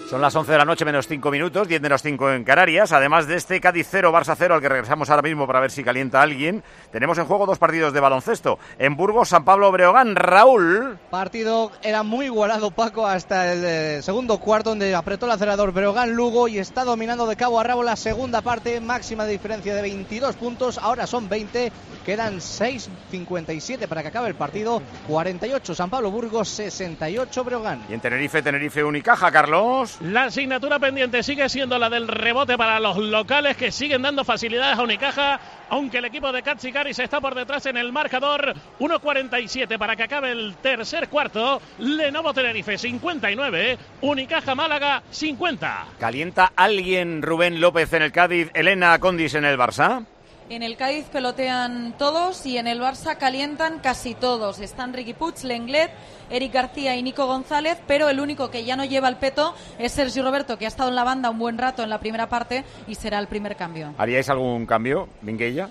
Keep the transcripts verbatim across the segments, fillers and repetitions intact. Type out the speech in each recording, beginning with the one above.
Son las once de la noche menos cinco minutos, diez menos cinco en Canarias. Además de este Cádiz cero, Barça cero, al que regresamos ahora mismo para ver si calienta a alguien, tenemos en juego dos partidos de baloncesto. En Burgos, San Pablo Breogán. Raúl. Partido era muy igualado, Paco, hasta el eh, segundo cuarto, donde apretó el acelerador Breogán Lugo y está dominando de cabo a rabo la segunda parte. Máxima diferencia de veintidós puntos, ahora son veinte. Quedan seis cincuenta y siete para que acabe el partido. cuarenta y ocho San Pablo Burgos, sesenta y ocho Breogán. Y en Tenerife, Tenerife Unicaja, Carlos. La asignatura pendiente sigue siendo la del rebote para los locales, que siguen dando facilidades a Unicaja, aunque el equipo de Katsikaris está por detrás en el marcador. uno cuarenta y siete para que acabe el tercer cuarto. Lenovo Tenerife cincuenta y nueve, Unicaja Málaga cincuenta. ¿Calienta alguien, Rubén López en el Cádiz, Elena Condis en el Barça? En el Cádiz pelotean todos y en el Barça calientan casi todos. Están Riqui Puig, Lenglet, Eric García y Nico González, pero el único que ya no lleva el peto es Sergi Roberto, que ha estado en la banda un buen rato en la primera parte y será el primer cambio. ¿Haríais algún cambio, Minguella?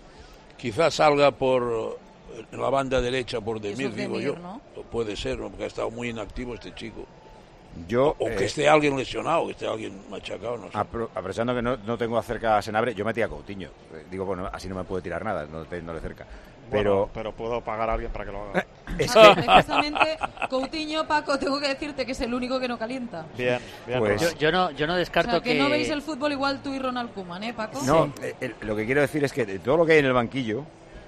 Quizás salga por la banda derecha por Demir, digo Demir, yo. ¿no? Puede ser, ¿no? Porque ha estado muy inactivo este chico. Yo, o eh, que esté alguien lesionado, que esté alguien machacado, no sé. Apro- aprovechando que no, no tengo cerca a Senabre, yo metí a Coutinho. Eh, digo, bueno, así no me puede tirar nada, no teniéndole cerca. Pero, bueno, pero puedo pagar a alguien para que lo haga. Es Ah, que... precisamente Coutinho, Paco, tengo que decirte que es el único que no calienta. Bien, bien. Pues- Yo, yo no, yo no O descarto sea, que, que... no veis el fútbol igual tú y Ronald Koeman, ¿eh, Paco? No, eh, eh, lo que quiero decir es que de todo lo que hay en el banquillo,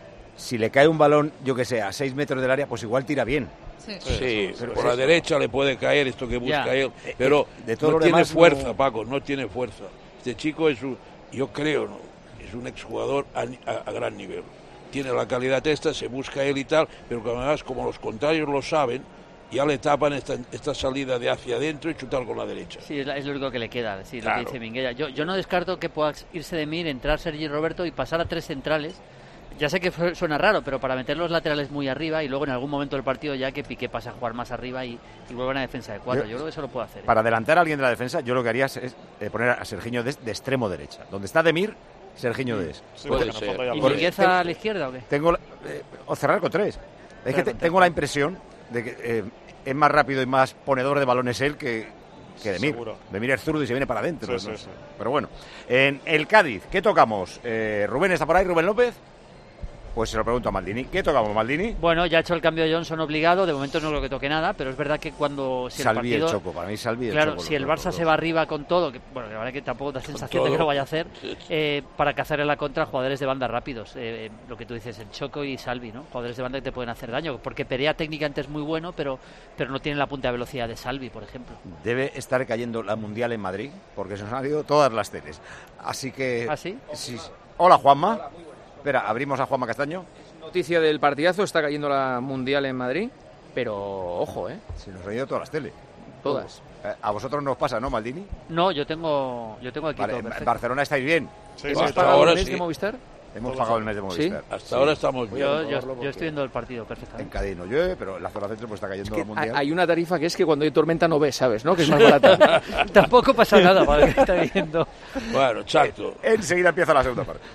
si le cae un balón, yo que sé, a seis metros del área, pues igual tira bien. Sí. Sí, pero por sí. la derecha le puede caer esto que busca Ya. él, pero de todo no lo tiene demás, fuerza, no- Paco, no tiene fuerza. Este chico es un, yo creo, ¿no? Es un exjugador a, a, a gran nivel. Tiene la calidad esta, se busca él y tal, pero que además, como los contrarios lo saben, ya le tapan esta, esta salida de hacia adentro y chutar con la derecha. Sí, es, la- es lo único que le queda, sí, Claro. lo que dice Minguella. Yo, yo no descarto que pueda irse de Mir, entrar Sergi Roberto y pasar a tres centrales. Ya sé que fue- suena raro, pero para meter los laterales muy arriba y luego en algún momento del partido ya que Piqué pase a jugar más arriba y, y vuelvan a defensa de cuatro. Yo- Yo, creo que eso lo puede hacer. ¿eh? Para adelantar a alguien de la defensa, yo lo que haría es, es, eh, poner a Sergiño de, de extremo derecha. Donde está Demir, Sergiño Des. Sí, Puede porque en el ser. fondo ya ¿Y lo- Mingueza a la izquierda o qué? Tengo la- eh, o cerrar con tres. Es que te- tengo la impresión de que eh, es más rápido y más ponedor de balones él que, que Demir. Seguro. Demir es zurdo y se viene para adentro. Sí, ¿no? sí, sí. Pero bueno, en el Cádiz, ¿qué tocamos? Eh, ¿Rubén está por ahí? ¿Rubén López? Pues se lo pregunto a Maldini. ¿Qué tocamos, Maldini? Bueno, ya ha hecho el cambio de Johnson obligado, de momento no creo que toque nada, pero es verdad que cuando... Si el Salvi el partido, Choco, para mí Salvi el Claro, Choco. si el los- Barça los se dos. va arriba con todo, que bueno, la verdad que tampoco da sensación de todo. que lo vaya a hacer, Sí, sí. eh, para cazar en la contra jugadores de banda rápidos, eh, eh, lo que tú dices, el Choco y Salvi, ¿no? Jugadores de banda que te pueden hacer daño, porque Perea técnicamente es muy bueno, pero, pero no tiene la punta de velocidad de Salvi, por ejemplo. Debe estar cayendo la Mundial en Madrid, porque se nos han ido todas las teles. Así que... ¿Ah, sí? sí. Hola, Juanma. Espera, abrimos a Juanma Castaño. Noticia del partidazo, está cayendo la Mundial en Madrid, pero ojo, ¿eh? Se nos han ido todas las teles. Todas. Eh, A vosotros no os pasa, ¿no, Maldini? No, yo tengo, yo tengo aquí Vale, todo en perfecto. Barcelona estáis bien. Sí, ¿Hemos sí, hasta pagado ahora el mes sí. de Movistar? Hemos Todos pagado el los- mes de ¿Sí? Movistar. Hasta ahora estamos bien. Yo, yo, yo estoy viendo el partido En perfectamente. Cádiz no llueve, pero en la zona centro pues está cayendo Que la Mundial. hay una tarifa que es que cuando hay tormenta no ves, ¿sabes? ¿No? Que es más barata. Tampoco pasa nada para el que está viendo. Bueno, exacto. Enseguida empieza la segunda parte.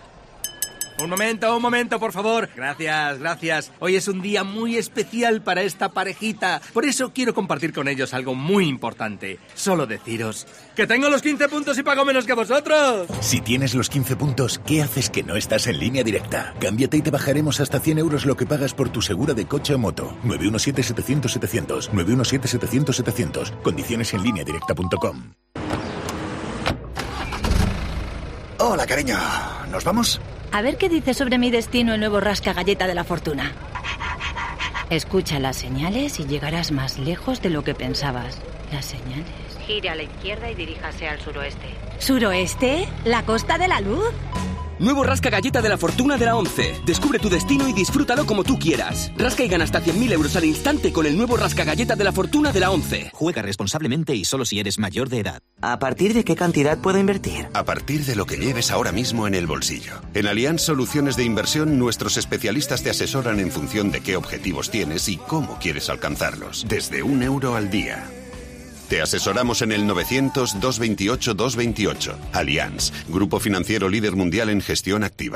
Un momento, un momento, por favor. Gracias, gracias. Hoy es un día muy especial para esta parejita. Por eso quiero compartir con ellos algo muy importante. Solo deciros que tengo los quince puntos y pago menos que vosotros. Si tienes los quince puntos, ¿qué haces que no estás en Línea Directa? Cámbiate y te bajaremos hasta cien euros lo que pagas por tu segura de coche o moto. nueve uno siete, setecientos, setecientos. nueve uno siete, setecientos, setecientos. Condiciones en línea directa punto com. Hola, cariño. ¿Nos vamos? A ver qué dice sobre mi destino el nuevo rasca galleta de la fortuna. Escucha las señales y llegarás más lejos de lo que pensabas. Las señales. Gire a la izquierda y diríjase al suroeste. ¿Suroeste? ¿La costa de la luz? Nuevo rasca galleta de la fortuna de la once. Descubre tu destino y disfrútalo como tú quieras. Rasca y gana hasta cien mil euros al instante con el nuevo rasca galleta de la fortuna de la once. Juega responsablemente y solo si eres mayor de edad. ¿A partir de qué cantidad puedo invertir? A partir de lo que lleves ahora mismo en el bolsillo. En Allianz Soluciones de Inversión, nuestros especialistas te asesoran en función de qué objetivos tienes y cómo quieres alcanzarlos. Desde un euro al día. Te asesoramos en el novecientos, doscientos veintiocho, doscientos veintiocho. Allianz, grupo financiero líder mundial en gestión activa.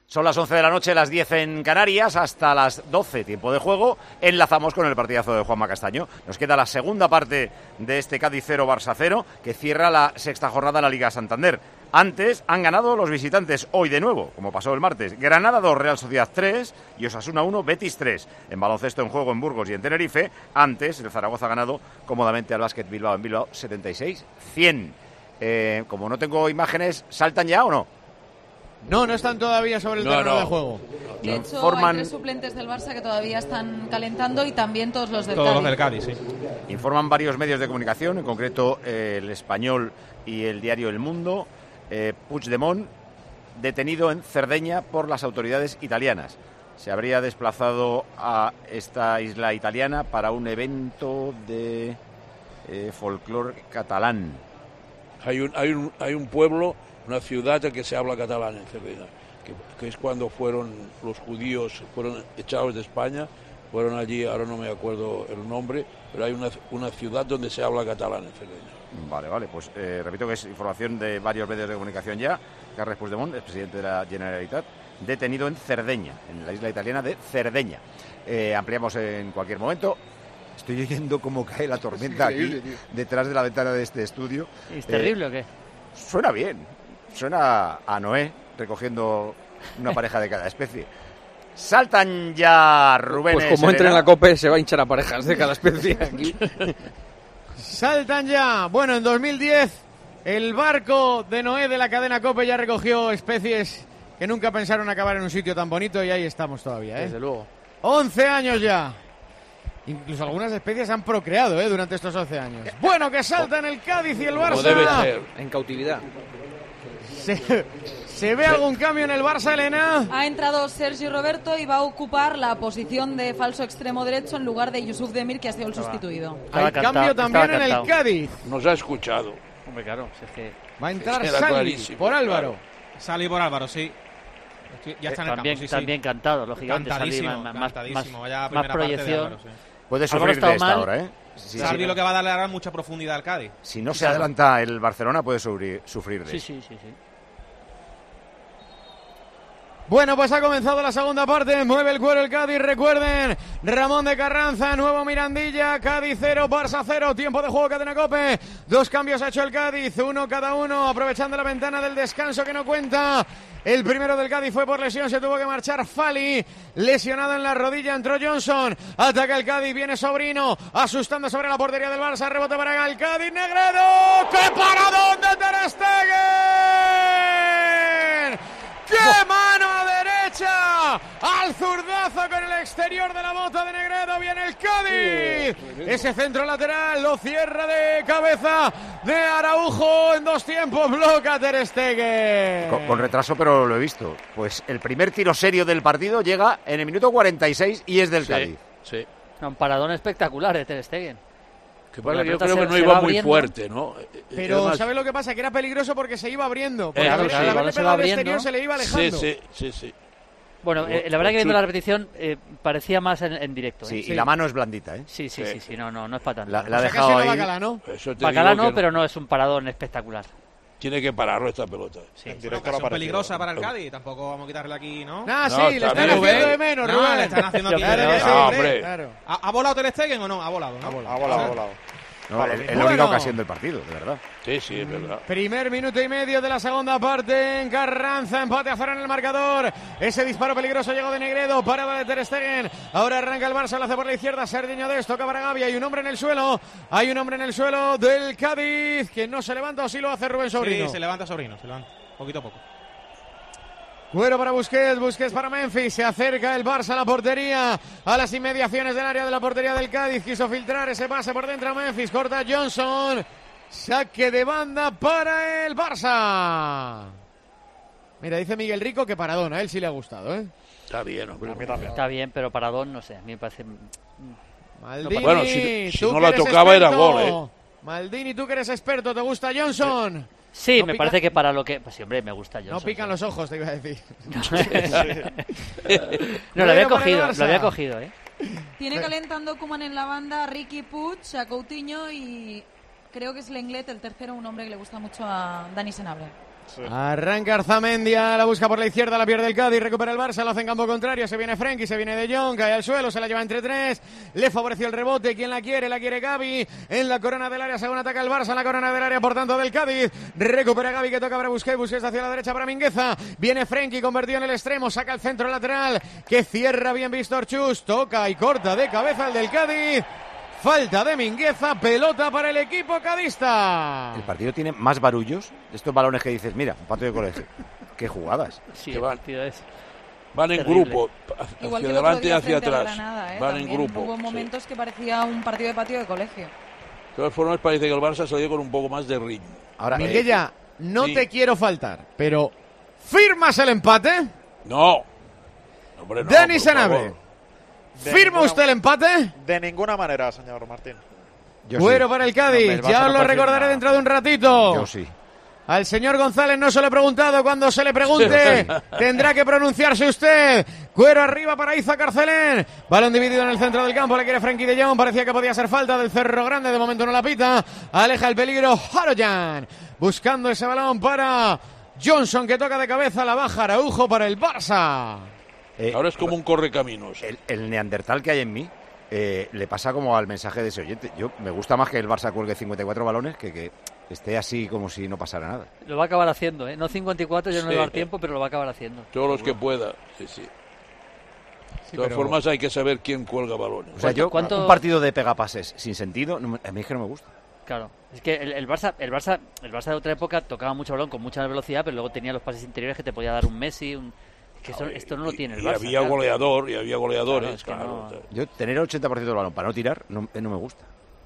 Son las once de la noche, las diez en Canarias, hasta las doce, tiempo de juego. Enlazamos con el partidazo de Juanma Castaño. Nos queda la segunda parte de este Cádiz cero, Barça cero, que cierra la sexta jornada de la Liga Santander. Antes han ganado los visitantes, hoy de nuevo, como pasó el martes. Granada dos, Real Sociedad tres y Osasuna uno, Betis tres. En baloncesto en juego en Burgos y en Tenerife. Antes el Zaragoza ha ganado cómodamente al Básquet Bilbao en Bilbao setenta y seis a cien. Eh, como no tengo imágenes, ¿saltan ya o no? No, no están todavía sobre el No, terreno no. de juego. De hecho, Informan- hay tres suplentes del Barça que todavía están calentando y también todos los del Todos los Cádiz. del Cádiz, sí. Informan varios medios de comunicación, en concreto eh, el Español y el diario El Mundo. Eh, Puigdemont, detenido en Cerdeña por las autoridades italianas. Se habría desplazado a esta isla italiana para un evento de eh, folclore catalán. Hay un, hay, un, hay un pueblo, una ciudad en que se habla catalán en Cerdeña, que, que es cuando fueron los judíos, fueron echados de España, fueron allí, ahora no me acuerdo el nombre, pero hay una, una ciudad donde se habla catalán en Cerdeña. Vale, vale, pues eh, repito que es información de varios medios de comunicación ya. Carles Puigdemont, el presidente de la Generalitat, detenido en Cerdeña, en la isla italiana de Cerdeña. Eh, ampliamos en cualquier momento. Estoy oyendo cómo cae la tormenta Es increíble, aquí, tío. detrás de la ventana de este estudio. ¿Es Eh, terrible o qué? Suena bien, suena a Noé recogiendo una pareja de cada especie. Saltan ya Rubén. Pues como entre en la COPE se va a hinchar a parejas de cada especie aquí. Saltan ya. Bueno, en dos mil diez el barco de Noé de la cadena COPE ya recogió especies que nunca pensaron acabar en un sitio tan bonito y ahí estamos todavía, ¿eh? Desde luego. once años ya. Incluso algunas especies han procreado, ¿eh? Durante estos once años. Bueno, que saltan el Cádiz y el Barça. En cautividad. Se, ¿Se ve algún cambio en el Barça, Elena? Ha entrado Sergi Roberto y va a ocupar la posición de falso extremo derecho en lugar de Yusuf Demir, que ha sido el sustituido. Hay cambio también en el Cádiz. Nos ha escuchado. Hombre, claro, si es que... Va a entrar Era Sali clarísimo, por Álvaro. Sali por Álvaro, sí. Estoy- ya está en el también, campo, sí, sí. también cantado, lógicamente. Salvi, Cantadísimo, más, más, cantadísimo. Vaya más primera parte de proyección. Álvaro, sí. Puede Álvaro sufrir está de esta mal. hora, ¿eh? Sí, Salvi sí. lo que va a darle ahora mucha profundidad al Cádiz. Si no se adelanta el Barcelona, puede sufrir, sufrir de Sí, eso. sí, sí, sí. Bueno, pues ha comenzado la segunda parte. Mueve el cuero el Cádiz. Recuerden, Ramón de Carranza, nuevo Mirandilla, Cádiz cero, Barça cero. Tiempo de juego, cadena COPE. Dos cambios ha hecho el Cádiz, uno cada uno, aprovechando la ventana del descanso que no cuenta. El primero del Cádiz fue por lesión, se tuvo que marchar Fali, lesionado en la rodilla, entró Johnson, ataca el Cádiz, viene Sobrino, asustando sobre la portería del Barça, rebote para el Cádiz, Negredo, ¡qué paradón de Ter Stegen! ¡Qué mano a derecha! Al zurdazo con el exterior de la bota de Negredo. Viene el Cádiz. Ese centro lateral lo cierra de cabeza de Araujo en dos tiempos. Bloca Ter Stegen. Con, con retraso, pero lo he visto. Pues el primer tiro serio del partido llega en el minuto cuarenta y seis y es del Sí, Cádiz. sí. Un paradón espectacular de Ter Stegen. Que Porque pasa que la yo pelota creo que se- no se iba va muy abriendo. fuerte, ¿no? Pero Además- ¿sabes lo que pasa? Que era peligroso porque se iba abriendo. Porque Eh, al claro, haber- sí, al el haberle balón se va pegado al abriendo. exterior se le iba alejando. Sí, sí, sí, sí. Bueno, eh, la verdad que viendo la repetición eh, parecía más en, en directo. ¿eh? Sí, y la mano es blandita, ¿eh? Sí, sí, sí, sí, no, no, no es para tanto. La, la ha O sea, casi dejado no ahí. Bacala, ¿no? Eso te Bacala digo no, que pero no es un paradón espectacular. Tiene que pararlo esta pelota. Sí. Una Directo ocasión lo ha peligrosa parecido. para el Cádiz. Tampoco vamos a quitarle aquí, ¿no? Ah, No, sí, le está están bien, haciendo Rubén. de menos, No, Rubén. le están haciendo aquí. Claro de que menos, sí, Ah, hombre. hombre. claro. ¿Ha, ha volado Ter Stegen o no? Ha volado, ¿no? Ha volado, Ah, ha volado, ha volado. No, Vale, es bien. es la única Bueno. ocasión del partido, de verdad. Sí, sí, es verdad. Primer minuto y medio de la segunda parte en Carranza, empate a cero en el marcador. Ese disparo peligroso llegó de Negredo, parada de Ter Stegen. Ahora arranca el Barça, lo hace por la izquierda, Sergiño Dest, toca para Gavi, hay un hombre en el suelo, hay un hombre en el suelo del Cádiz, que no se levanta o sí lo hace Rubén Sobrino. Sí, se levanta Sobrino, se levanta. Poquito a poco. Cuero para Busquets, Busquets para Memphis, se acerca el Barça a la portería, a las inmediaciones del área de la portería del Cádiz, quiso filtrar ese pase por dentro a Memphis, corta Johnson, saque de banda para el Barça. Mira, dice Miguel Rico que paradón, a él sí le ha gustado, ¿eh? Está bien, hombre. Está bien, pero paradón, no sé, a mí me parece... Maldini, Bueno, si- si tú no que la eres tocaba era experto. gol, ¿eh? Maldini, tú que eres experto, ¿te gusta Johnson? Sí, No me pica- parece que para lo que... Pues sí, hombre, me gusta Johnson. No pican sí. los ojos, te iba a decir. No, lo había Bueno, para el cogido, Barça. lo había cogido, ¿eh? Tiene calentando Koeman en la banda, Ricky Puig, a Coutinho y creo que es Lenglet, el tercero, un hombre que le gusta mucho a Dani Senabre. Sí. Arranca Arzamendia, la busca por la izquierda, la pierde el Cádiz, recupera el Barça, lo hace en campo contrario, se viene Frenkie, se viene De Jong, cae al suelo, se la lleva entre tres, le favoreció el rebote, ¿quién la quiere? La quiere Gavi, en la corona del área, según ataca el Barça, en la corona del área, por tanto, del Cádiz, recupera Gavi, que toca para Busquets, Busquets hacia la derecha para Mingueza, viene Frenkie, convertido en el extremo, saca el centro lateral, que cierra bien Víctor Chus, toca y corta de cabeza el del Cádiz. Falta de Mingueza, pelota para el equipo cadista. El partido tiene más barullos de estos balones que dices, mira, un partido de colegio. Qué jugadas. Sí, que van, es van en terrible. grupo, hacia Igual que adelante y el otro día hacia frente a atrás. Granada, ¿eh? Van También en grupo. Hubo momentos sí. que parecía un partido de patio de colegio. De todas formas, parece que el Barça salió con un poco más de ritmo. Ahora, Minguella, no sí. te quiero faltar, pero ¿firmas el empate? No. Hombre, no, Dani por Senabre, favor. ¿firma ninguna, usted el empate? De ninguna manera, señor Martín. Fuero sí. para el Cádiz, no, el ya os no lo recordaré nada. dentro de un ratito. Yo sí. Al señor González no se lo he preguntado, cuando se le pregunte tendrá que pronunciarse usted. Cuero arriba para Iza Carcelén, balón dividido en el centro del campo, le quiere Frenkie de Jong, parecía que podía ser falta del Cerro Grande, de momento no la pita, aleja el peligro Haroyan, buscando ese balón para Johnson, que toca de cabeza, la baja Araujo para el Barça. Eh, Ahora es como un correcaminos. El, el neandertal que hay en mí eh, le pasa como al mensaje de ese oyente. Yo me gusta más que el Barça cuelgue cincuenta y cuatro balones que que esté así como si no pasara nada. Lo va a acabar haciendo, ¿eh? No cincuenta y cuatro, ya no Sí. le va a dar tiempo, pero lo va a acabar haciendo. Todos los que pueda. Sí, sí. Sí, de todas pero... formas hay que saber quién cuelga balones. O sea, yo ¿Cuánto... un partido de pegapases sin sentido, no, a mí es que no me gusta. Claro, es que el, el Barça, el Barça, el Barça de otra época tocaba mucho balón con mucha velocidad, pero luego tenía los pases interiores que te podía dar un Messi, un... que esto, esto no lo tiene el Y Barça. había claro. goleador, y había goleadores, Claro, claro. es que no- Yo tener el ochenta por ciento del balón para no tirar no, eh, no me gusta.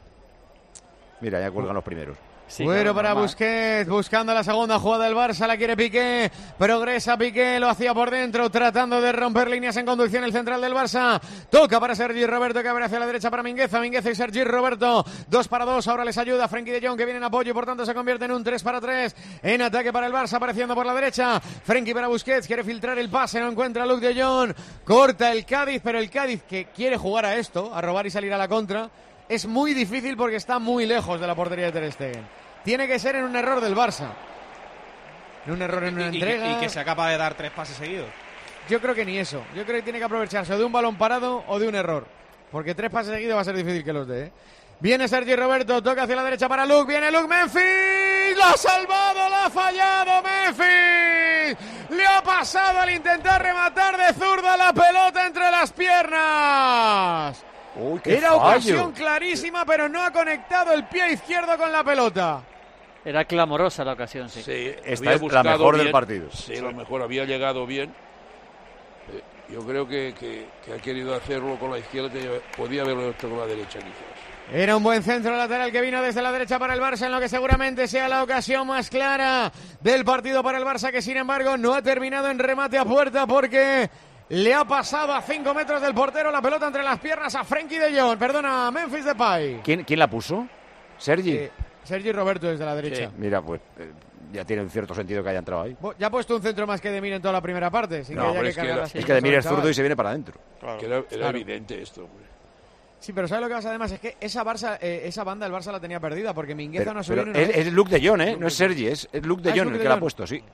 Mira, ya cuelgan los primeros. Sí, Bueno, claro, para normal. Busquets, buscando la segunda jugada del Barça, la quiere Piqué, progresa Piqué, lo hacía por dentro, tratando de romper líneas en conducción el central del Barça, toca para Sergi Roberto, que abre hacia la derecha para Mingueza, Mingueza y Sergi Roberto, dos para dos, ahora les ayuda Frenkie de Jong, que viene en apoyo y por tanto se convierte en un tres para tres, en ataque para el Barça, apareciendo por la derecha, Frenkie para Busquets, quiere filtrar el pase, no encuentra a Luke de Jong, corta el Cádiz, pero el Cádiz que quiere jugar a esto, a robar y salir a la contra, es muy difícil porque está muy lejos de la portería de Ter Stegen. Tiene que ser en un error del Barça. En un error en una y, y entrega. Que, y que sea capaz de dar tres pases seguidos. Yo creo que ni eso. Yo creo que tiene que aprovecharse o de un balón parado o de un error. Porque tres pases seguidos va a ser difícil que los dé, ¿eh? Viene Sergi Roberto, toca hacia la derecha para Luke. Viene Luke, Memphis. ¡Lo ha salvado! ¡Lo ha fallado Memphis! Le ha pasado al intentar rematar de zurda la pelota entre las piernas. Uy, qué Era fallo. ocasión clarísima, pero no ha conectado el pie izquierdo con la pelota. Era clamorosa la ocasión, sí. Sí, Esta había es la buscado mejor bien. del partido. Sí, lo mejor, había llegado bien. Eh, yo creo que, que, que ha querido hacerlo con la izquierda, que podía haberlo hecho con la derecha quizás. Era un buen centro lateral que vino desde la derecha para el Barça, en lo que seguramente sea la ocasión más clara del partido para el Barça, que sin embargo no ha terminado en remate a puerta porque le ha pasado a cinco metros del portero la pelota entre las piernas a Frenkie de Jong, perdona, a Memphis Depay. ¿Quién, ¿Quién la puso? ¿Sergi? Eh, Sergi Roberto desde la derecha. Sí, mira, pues eh, ya tiene un cierto sentido que haya entrado ahí. Ya ha puesto un centro más que de Mir en toda la primera parte. Sin No, que haya pero que es que, cargar era- las es que de Mir es chaval. zurdo y se viene para adentro. Claro. Que era era Claro. evidente esto, hombre. Sí, pero ¿sabes lo que pasa además? Es que esa, Barça, eh, esa banda el Barça la tenía perdida porque Mingueza Pero, no ha pero subido ni una es, vez. es Luke de Jong, ¿eh? No es Sergi, es, es Luke de Ah, es Jong Luke el de que la ha Jong. puesto, sí.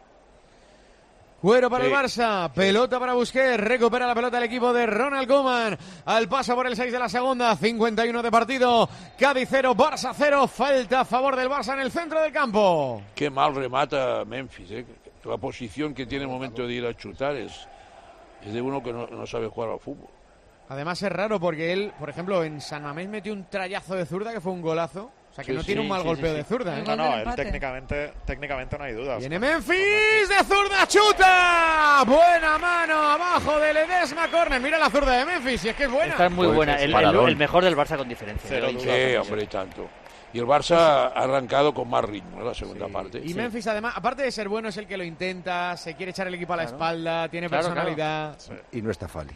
Cuero para Sí. el Barça, pelota para Busquets, recupera la pelota el equipo de Ronald Koeman, al paso por el seis de la segunda, cincuenta y uno de partido, Cádiz cero, Barça cero, falta a favor del Barça en el centro del campo. Qué mal remata Memphis, ¿eh? La posición que tiene el momento de ir a chutar es, es de uno que no, no sabe jugar al fútbol. Además es raro porque él, por ejemplo, en San Mamés metió un trayazo de zurda que fue un golazo, o sea que Sí, no sí, tiene un mal sí, golpeo sí, de sí. zurda. ¿eh? No, no, él técnicamente, técnicamente no hay duda. Viene Memphis de zurda, chuta, buena mano abajo de Ledesma, córner, mira la zurda de Memphis, si es que es buena. Esta es muy Pues buena, es el, el- paradón. el mejor del Barça con diferencia. Cero yo duda. insisto. Sí, hombre, y tanto. Y el Barça ha arrancado con más ritmo en la segunda parte. Y Memphis, además, aparte de ser bueno, es el que lo intenta, se quiere echar el equipo a la Claro. espalda, tiene Claro, personalidad. Y no está Fali.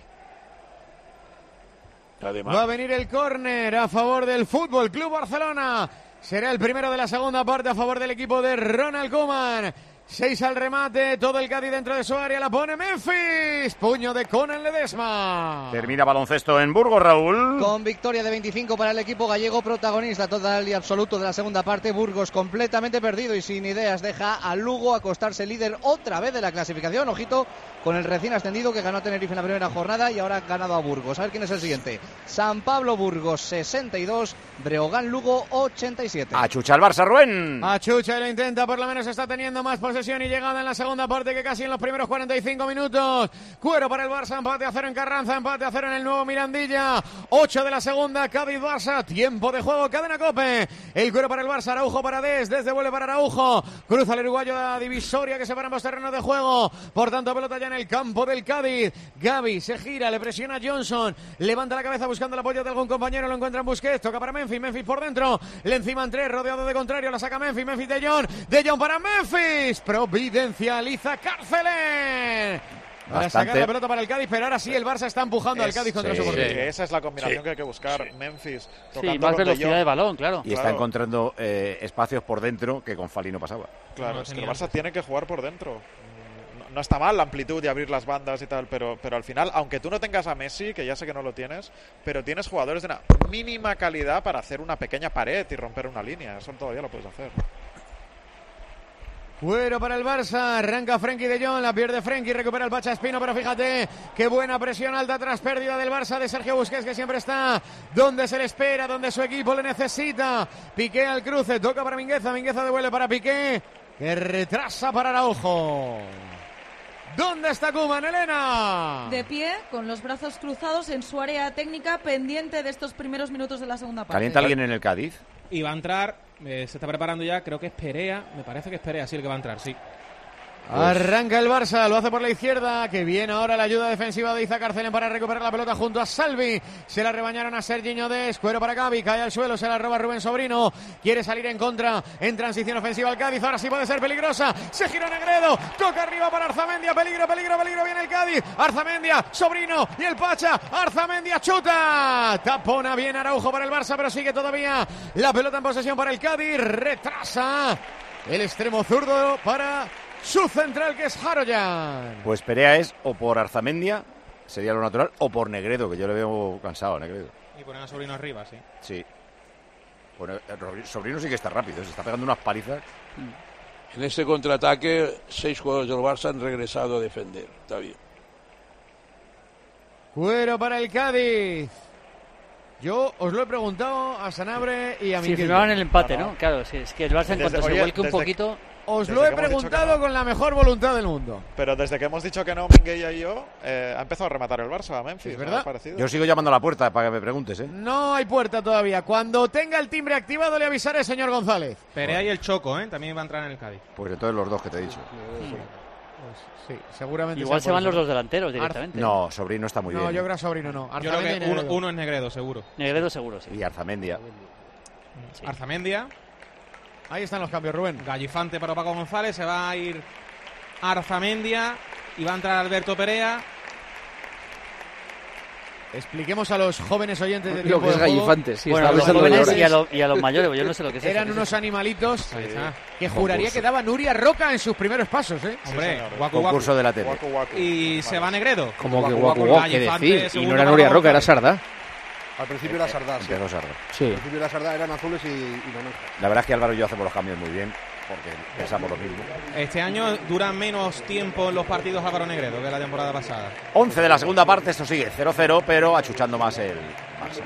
Además, Va a venir el córner a favor del Fútbol Club Barcelona. Será el primero de la segunda parte a favor del equipo de Ronald Koeman, seis al remate, todo el Cádiz dentro de su área, la pone Memphis, puño de Conan Ledesma. Termina baloncesto en Burgos, Raúl. Con victoria de veinticinco para el equipo gallego, protagonista total y absoluto de la segunda parte. Burgos completamente perdido y sin ideas, deja a Lugo acostarse líder otra vez de la clasificación. Ojito con el recién ascendido que ganó a Tenerife en la primera jornada y ahora ha ganado a Burgos. A ver quién es el siguiente. San Pablo Burgos sesenta y dos, Breogán Lugo ochenta y siete. Achucha el Barça, Rubén. Achucha y lo intenta, por lo menos está teniendo más posesión y llegada en la segunda parte que casi en los primeros cuarenta y cinco minutos. Cuero para el Barça, empate a cero en Carranza, empate a cero en el nuevo Mirandilla. ocho de la segunda, Cádiz-Barça, tiempo de juego, cadena COPE. El cuero para el Barça, Araujo para Des, Des devuelve para Araujo. Cruza el uruguayo de la divisoria que separa ambos terrenos de juego. Por tanto, pelota ya en el campo del Cádiz. Gavi se gira, le presiona a Johnson, levanta la cabeza buscando el apoyo de algún compañero, lo encuentra en Busquets, toca para Memphis, Memphis por dentro, le enciman tres, rodeado de contrario, la saca Memphis, Memphis de Jong, de Jong para Memphis, providencializa Cárceles. Para sacar la pelota para el Cádiz, pero ahora sí el Barça está empujando es, al Cádiz contra sí, su portería. Sí, esa es la combinación sí. que hay que buscar. Sí. Memphis tocando sí, más velocidad de, de balón, claro. Y claro. está encontrando eh, espacios por dentro que con Fali no pasaba. Claro, no, es que el Barça tiene que jugar por dentro. No, no está mal la amplitud y abrir las bandas y tal, pero, pero al final, aunque tú no tengas a Messi, que ya sé que no lo tienes, pero tienes jugadores de una mínima calidad para hacer una pequeña pared y romper una línea. Eso todavía lo puedes hacer. Bueno para el Barça, arranca Frenkie de Jong, la pierde Frenkie, recupera el Pacha Espino, pero fíjate qué buena presión alta tras pérdida del Barça de Sergio Busquets, que siempre está donde se le espera, donde su equipo le necesita. Piqué al cruce, toca para Mingueza, Mingueza devuelve para Piqué, que retrasa para Araujo. ¿Dónde está Koeman, Elena? De pie, con los brazos cruzados en su área técnica, pendiente de estos primeros minutos de la segunda parte. ¿Calienta alguien en el Cádiz? Y va a entrar, eh, se está preparando ya, creo que es Perea, me parece que es Perea, sí, el que va a entrar, sí. Arranca el Barça, lo hace por la izquierda, que viene ahora la ayuda defensiva de Iza Carcelen para recuperar la pelota junto a Salvi. Se la rebañaron a Sergiño Des, cuero para Gavi, cae al suelo, se la roba Rubén Sobrino, quiere salir en contra, en transición ofensiva al Cádiz, ahora sí puede ser peligrosa, se gira Negredo, toca arriba para Arzamendia, peligro, peligro, peligro, viene el Cádiz, Arzamendia, Sobrino y el Pacha, Arzamendia chuta, tapona bien Araujo para el Barça, pero sigue todavía la pelota en posesión para el Cádiz, retrasa el extremo zurdo para su central, que es Haroyan. Pues Perea es o por Arzamendia, sería lo natural, o por Negredo, que yo le veo cansado a Negredo. Y poner a Sobrino arriba, sí. Sí. Bueno, Sobrino sí que está rápido, se está pegando unas palizas. En este contraataque, seis jugadores del Barça han regresado a defender. Está bien. Cuero para el Cádiz. Yo os lo he preguntado a Sanabria y a Miquel. Si firmaban el empate, ¿no? Claro, si es que el Barça en cuanto se vuelque un poquito... Os lo he preguntado no. con la mejor voluntad del mundo. Pero desde que hemos dicho que no, Minguella y yo, eh, ha empezado a rematar el Barça a Memphis. ¿Es verdad? Yo sigo llamando a la puerta para que me preguntes, ¿eh? No hay puerta todavía. Cuando tenga el timbre activado le avisaré, señor González. Perea y el Choco, ¿eh? También va a entrar en el Cádiz. Pues entonces los dos que te he dicho. Sí, pues, sí seguramente. Igual se van los dos delanteros directamente. No, Sobrino está muy no, bien. No, yo creo que Sobrino no. Yo creo que uno, uno es Negredo, seguro. Negredo seguro, sí. Y Arzamendia. Sí. Arzamendia. Ahí están los cambios, Rubén. Gallifante para Paco González, se va a ir Arzamendia y va a entrar Alberto Perea. Expliquemos a los jóvenes oyentes de lo que es Gallifante, sí. Bueno, a los jóvenes y a, lo, y a los mayores, yo no sé lo que es. Eran eso, unos eso. animalitos sí. que juraría Concurso. que daba Nuria Roca en sus primeros pasos, ¿eh? Hombre, sí, guacu, concurso guacu. de la tele. Guacu, guacu. Y se va Negredo. Como que guacu, guacu, qué decir. Y no era Nuria Roca, era Sardá. Al principio era Sardá, sí. Empezó Sardá. Sí. Al principio era Sardá, eran azules y, y naranjas. La verdad es que Álvaro y yo hacemos los cambios muy bien, porque pensamos lo mismo. Este año dura menos tiempo en los partidos Álvaro Negredo que la temporada pasada. once de la segunda parte, esto sigue cero cero, pero achuchando más el Barça.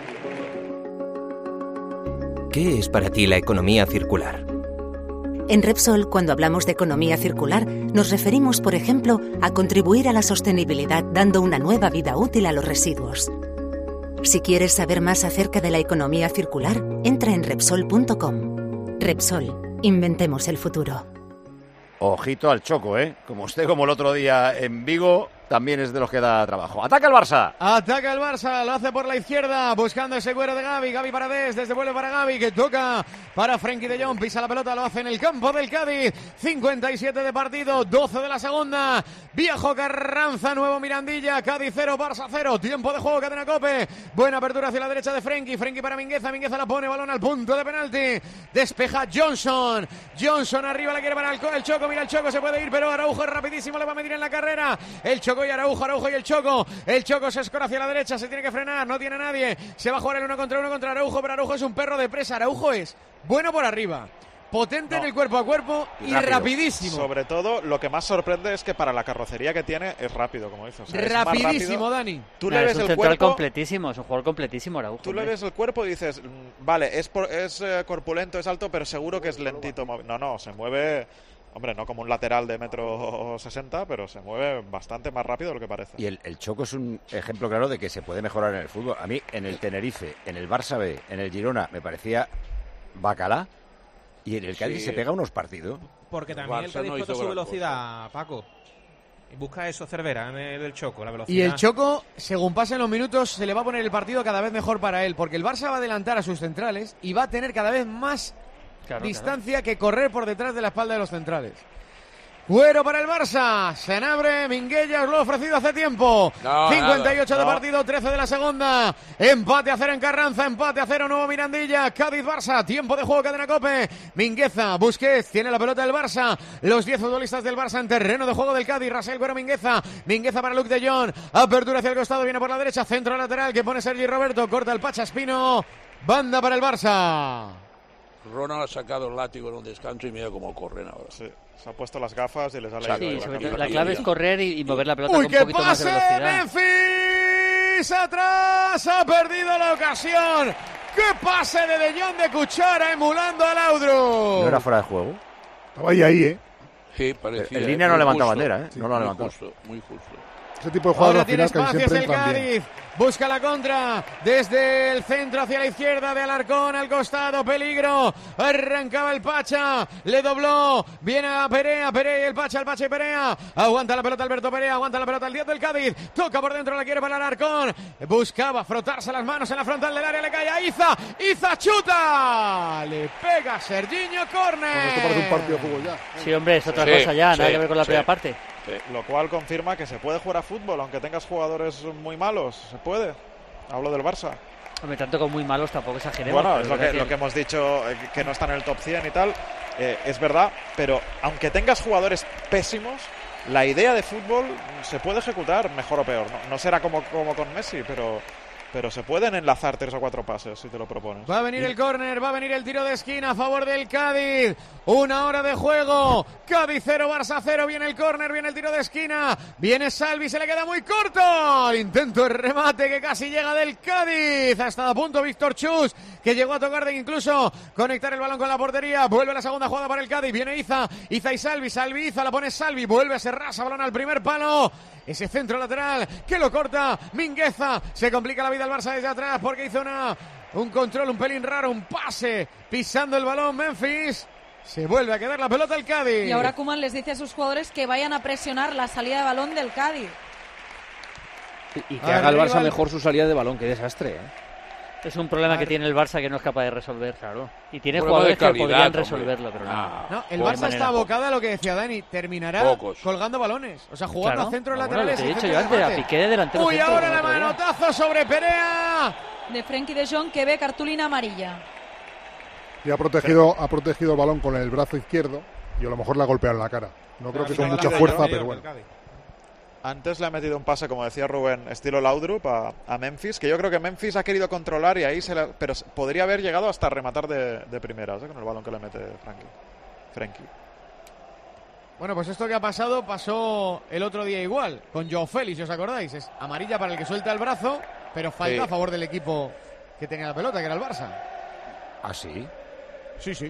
¿Qué es para ti la economía circular? En Repsol, cuando hablamos de economía circular, nos referimos, por ejemplo, a contribuir a la sostenibilidad dando una nueva vida útil a los residuos. Si quieres saber más acerca de la economía circular, entra en Repsol punto com. Repsol, inventemos el futuro. Ojito al Choco, ¿eh? Como usted como el otro día en Vigo, también es de los que da trabajo. ¡Ataca el Barça! Ataca el Barça, lo hace por la izquierda, buscando ese cuero de Gavi. Gavi para Des, desde vuelve para Gavi, que toca para Frenkie de Jong. Pisa la pelota, lo hace en el campo del Cádiz. cincuenta y siete de partido, doce de la segunda. Viejo Carranza, nuevo Mirandilla. Cádiz cero, Barça cero. Tiempo de juego, Cadena COPE. Buena apertura hacia la derecha de Frenkie. Frenkie para Mingueza. Mingueza la pone, balón al punto de penalti. Despeja Johnson. Johnson arriba, la quiere para el, el Choco. Mira, el Choco se puede ir, pero Araujo es rapidísimo, le va a medir en la carrera. El Choco y Araujo, Araujo y el Choco. El Choco se escora hacia la derecha, se tiene que frenar, no tiene a nadie. Se va a jugar el uno contra uno contra Araujo, pero Araujo es un perro de presa. Araujo es bueno por arriba, potente no. en el cuerpo a cuerpo y, y rapidísimo. Sobre todo, lo que más sorprende es que para la carrocería que tiene es rápido, como dices. O sea, rapidísimo, Dani. Tú no, le ves es un el central cuerpo, completísimo, es un jugador completísimo, Araujo. Tú hombre. le ves el cuerpo y dices, vale, es, por, es eh, corpulento, es alto, pero seguro que es lentito. No, no, se mueve... Hombre, no como un lateral de metro sesenta, pero se mueve bastante más rápido de lo que parece. Y el, el Choco es un ejemplo claro de que se puede mejorar en el fútbol. A mí, en el Tenerife, en el Barça B, en el Girona, me parecía bacalá. Y en el Cádiz sí. se pega unos partidos. Porque también el, el Cádiz explota no su velocidad, cosa. Paco. Y busca eso Cervera en el, el Choco, la velocidad. Y el Choco, según pasen los minutos, se le va a poner el partido cada vez mejor para él. Porque el Barça va a adelantar a sus centrales y va a tener cada vez más... Claro, distancia claro. que correr por detrás de la espalda de los centrales. Cuero para el Barça. Senabre, Minguella, os lo he ofrecido hace tiempo. No, cincuenta y ocho nada, de no. partido, trece de la segunda. Empate a cero en Carranza, empate a cero, nuevo Mirandilla. Cádiz-Barça, tiempo de juego, Cadena COPE. Mingueza, Busquets, tiene la pelota del Barça. Los diez futbolistas del Barça en terreno de juego del Cádiz. Rasel, Cuero, Mingueza. Mingueza para Luke de Jong. Apertura hacia el costado, viene por la derecha. Centro lateral que pone Sergi Roberto. Corta el Pacha Espino. Banda para el Barça. Ronald ha sacado el látigo en un descanso y mira cómo corren ahora. Sí, se ha puesto las gafas y les ha leído. Sí, la, sobre todo, la clave es correr y, y mover la pelota Uy, con un poquito pase, más de velocidad. Memphis atrás, ha perdido la ocasión. ¡Qué pase de De Jong de Cuchara emulando a Laudrup! ¿No era fuera de juego? Estaba ahí, ahí, ¿eh? Sí, parecía. En línea no levanta bandera, ¿eh? Sí, no la levantó. Muy justo, muy justo. Ese tipo de jugadores Ahora al final que siempre el Cádiz. Bien. Busca la contra desde el centro hacia la izquierda de Alarcón al costado, peligro, arrancaba el Pacha, le dobló, viene a Perea, Perea y el Pacha, el Pacha y Perea, aguanta la pelota Alberto Perea, aguanta la pelota el diez del Cádiz, toca por dentro, la quiere para Alarcón, buscaba frotarse las manos en la frontal del área, le cae a Iza, Iza chuta, le pega Serginho, córner. Bueno, esto parece un partido de fútbol ya. Sí, hombre, es otra sí, cosa ya, sí, nada que ver con la sí. primera parte. Sí, lo cual confirma que se puede jugar a fútbol, aunque tengas jugadores muy malos. Se puede. Hablo del Barça. Hombre, tanto como muy malos tampoco exageremos. Bueno, es lo que, lo que hemos dicho, eh, que no están en el top cien y tal. Eh, es verdad, pero aunque tengas jugadores pésimos, la idea de fútbol se puede ejecutar mejor o peor. No, no será como, como con Messi, pero... Pero se pueden enlazar tres o cuatro pases si te lo propones. Va a venir el córner, va a venir el tiro de esquina a favor del Cádiz. Una hora de juego. Cádiz cero, Barça cero. Viene el córner, viene el tiro de esquina. Viene Salvi, se le queda muy corto. El intento de remate que casi llega del Cádiz. Ha estado a punto Víctor Chus, que llegó a tocar de incluso conectar el balón con la portería. Vuelve la segunda jugada para el Cádiz. Viene Iza, Iza y Salvi. Salvi, Iza, la pone Salvi. Vuelve a ser rasa, balón al primer palo. Ese centro lateral que lo corta Mingueza. Se complica la vida al Barça desde atrás porque hizo una, un control un pelín raro, un pase pisando el balón Memphis. Se vuelve a quedar la pelota al Cádiz. Y ahora Koeman les dice a sus jugadores que vayan a presionar la salida de balón del Cádiz. Y, y que haga el Barça mejor su salida de balón. Qué desastre, ¿eh? Es un problema Ar... que tiene el Barça que no es capaz de resolver, claro. Y tiene jugadores calidad, que podrían resolverlo, pero no. Ah, no el Barça está abocado a lo que decía Dani, terminará Pocos. colgando balones. O sea, jugando claro. a centros bueno, laterales. Bueno, he dicho yo antes, a Piqué de delantero. Uy, centro, ahora el manotazo sobre Perea. De Frenkie de Jong, que ve cartulina amarilla. Y ha protegido, ha protegido el balón con el brazo izquierdo y a lo mejor le ha golpeado en la cara. No creo que con mucha fuerza, pero bueno. Antes le ha metido un pase, como decía Rubén, estilo Laudrup a, a Memphis, que yo creo que Memphis ha querido controlar y ahí se le, pero podría haber llegado hasta rematar de, de primeras, ¿eh? Con el balón que le mete Frenkie. Frenkie. Bueno, pues esto que ha pasado pasó el otro día igual, con Joao Félix, si os acordáis. Es amarilla para el que suelta el brazo, pero falta sí. a favor del equipo que tenía la pelota, que era el Barça. ¿Ah, sí? Sí, sí.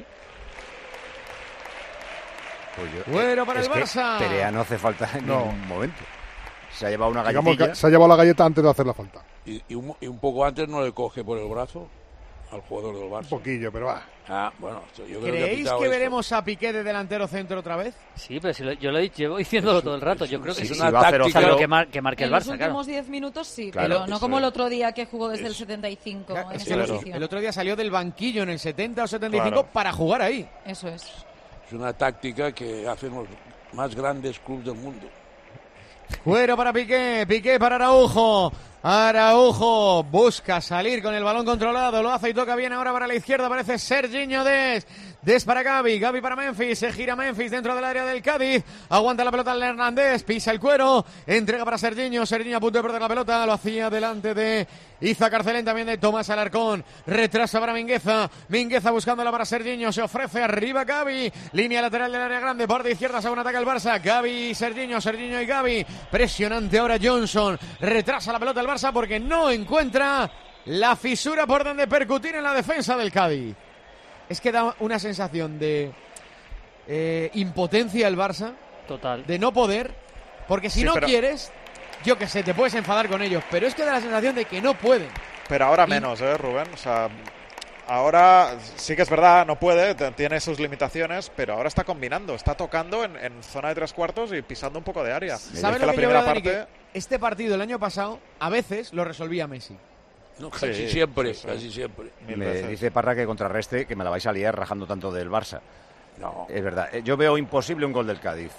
Pues yo, bueno, para es el Barça. Que Perea no hace falta en no. ningún momento. Se ha llevado una galletilla. Digamos que se ha llevado la galleta antes de hacer la falta. Y, y, un, y un poco antes no le coge por el brazo. al jugador del Barça. Un poquillo, pero va. Ah, bueno, yo creo que ha ¿Creéis pitado que esto. veremos a Piqué de delantero centro otra vez? Sí, pero si lo, yo lo he- llevo diciéndolo todo el rato. Yo creo que es sí. una Va a hacer táctica, pero ¿no? que, mar- que marque el En los Barça, claro. últimos diez minutos sí, Claro, pero no eso como es. el otro día que jugó desde el setenta y cinco en Es esa que el- posición. el otro día salió del banquillo en el setenta o setenta y cinco Claro. para jugar ahí. Eso es. Es una táctica que hacen los más grandes clubes del mundo. Cuero para Piqué, Piqué para Araujo. Araujo busca salir con el balón controlado, lo hace y toca bien ahora para la izquierda, aparece Serginho Dest. Dest para Gavi, Gavi para Memphis, se gira Memphis dentro del área del Cádiz, aguanta la pelota el Hernández, pisa el Cuero, entrega para Serginho, Serginho a punto de perder la pelota, lo hacía delante de Iza Carcelén, también de Tomás Alarcón, retrasa para Mingueza, Mingueza buscándola para Serginho, se ofrece arriba Gavi, línea lateral del área grande, parte izquierda, según ataca el Barça, Gavi y Serginho, Serginho y Gavi, presionante ahora Johnson, retrasa la pelota el Barça porque no encuentra la fisura por donde percutir en la defensa del Cádiz. Es que da una sensación de eh, impotencia el Barça. Total. De no poder. Porque si Sí, no pero- quieres, yo que sé, te puedes enfadar con ellos. Pero es que da la sensación de que no pueden. Pero ahora Y- menos, ¿eh, Rubén? O sea, ahora sí que es verdad, no puede, t- tiene sus limitaciones, pero ahora está combinando, está tocando en, en zona de tres cuartos y pisando un poco de área. ¿Sabes Es lo la que yo primera veo, Dani? parte... Que este partido el año pasado, a veces, lo resolvía Messi. No, casi siempre, casi siempre. Me dice Parra que contrarreste que me la vais a liar rajando tanto del Barça. No. Es verdad. Eh, Yo veo imposible un gol del Cádiz.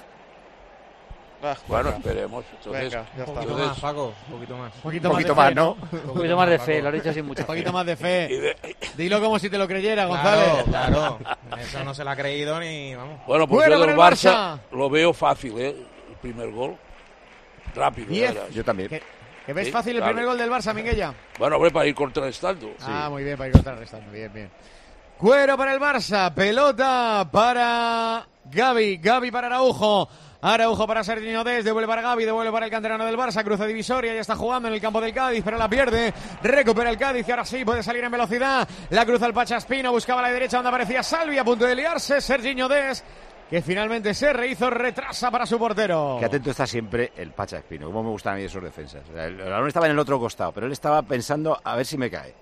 Ah, Bueno, esperemos. Entonces, Venga, ya está. Un poquito más, Paco, un poquito más. Un poquito, Un más, poquito de más, fe, ¿no? Un poquito más de fe, lo has dicho sin mucha Un poquito fe. más de fe. Dilo como si te lo creyera, González. Claro, claro. Eso no se lo ha creído ni, vamos. Bueno, pues Bueno yo del para el Barça, Barça. lo veo fácil, ¿eh? El primer gol. Rápido. Diez. era. Yo también. Que, que ves Sí, fácil el claro. primer gol del Barça, Minguella. Bueno, hombre, para ir contrarrestando. Ah, muy bien, para ir contrarrestando. Bien, bien. Cuero para el Barça. Pelota para Gavi. Gavi para Araujo. Araujo para Serginho Dest, devuelve para Gavi, devuelve para el canterano del Barça, cruza divisoria, ya está jugando en el campo del Cádiz, pero la pierde, recupera el Cádiz y ahora sí puede salir en velocidad, la cruza el Pachaspino, buscaba la derecha donde aparecía Salvi, a punto de liarse, Serginho Dest, que finalmente se rehizo, retrasa para su portero. Que atento está siempre el Pacha Espino. Cómo me gustan a mí esos defensas. O sea, el balón estaba en el otro costado, pero él estaba pensando a ver si me cae.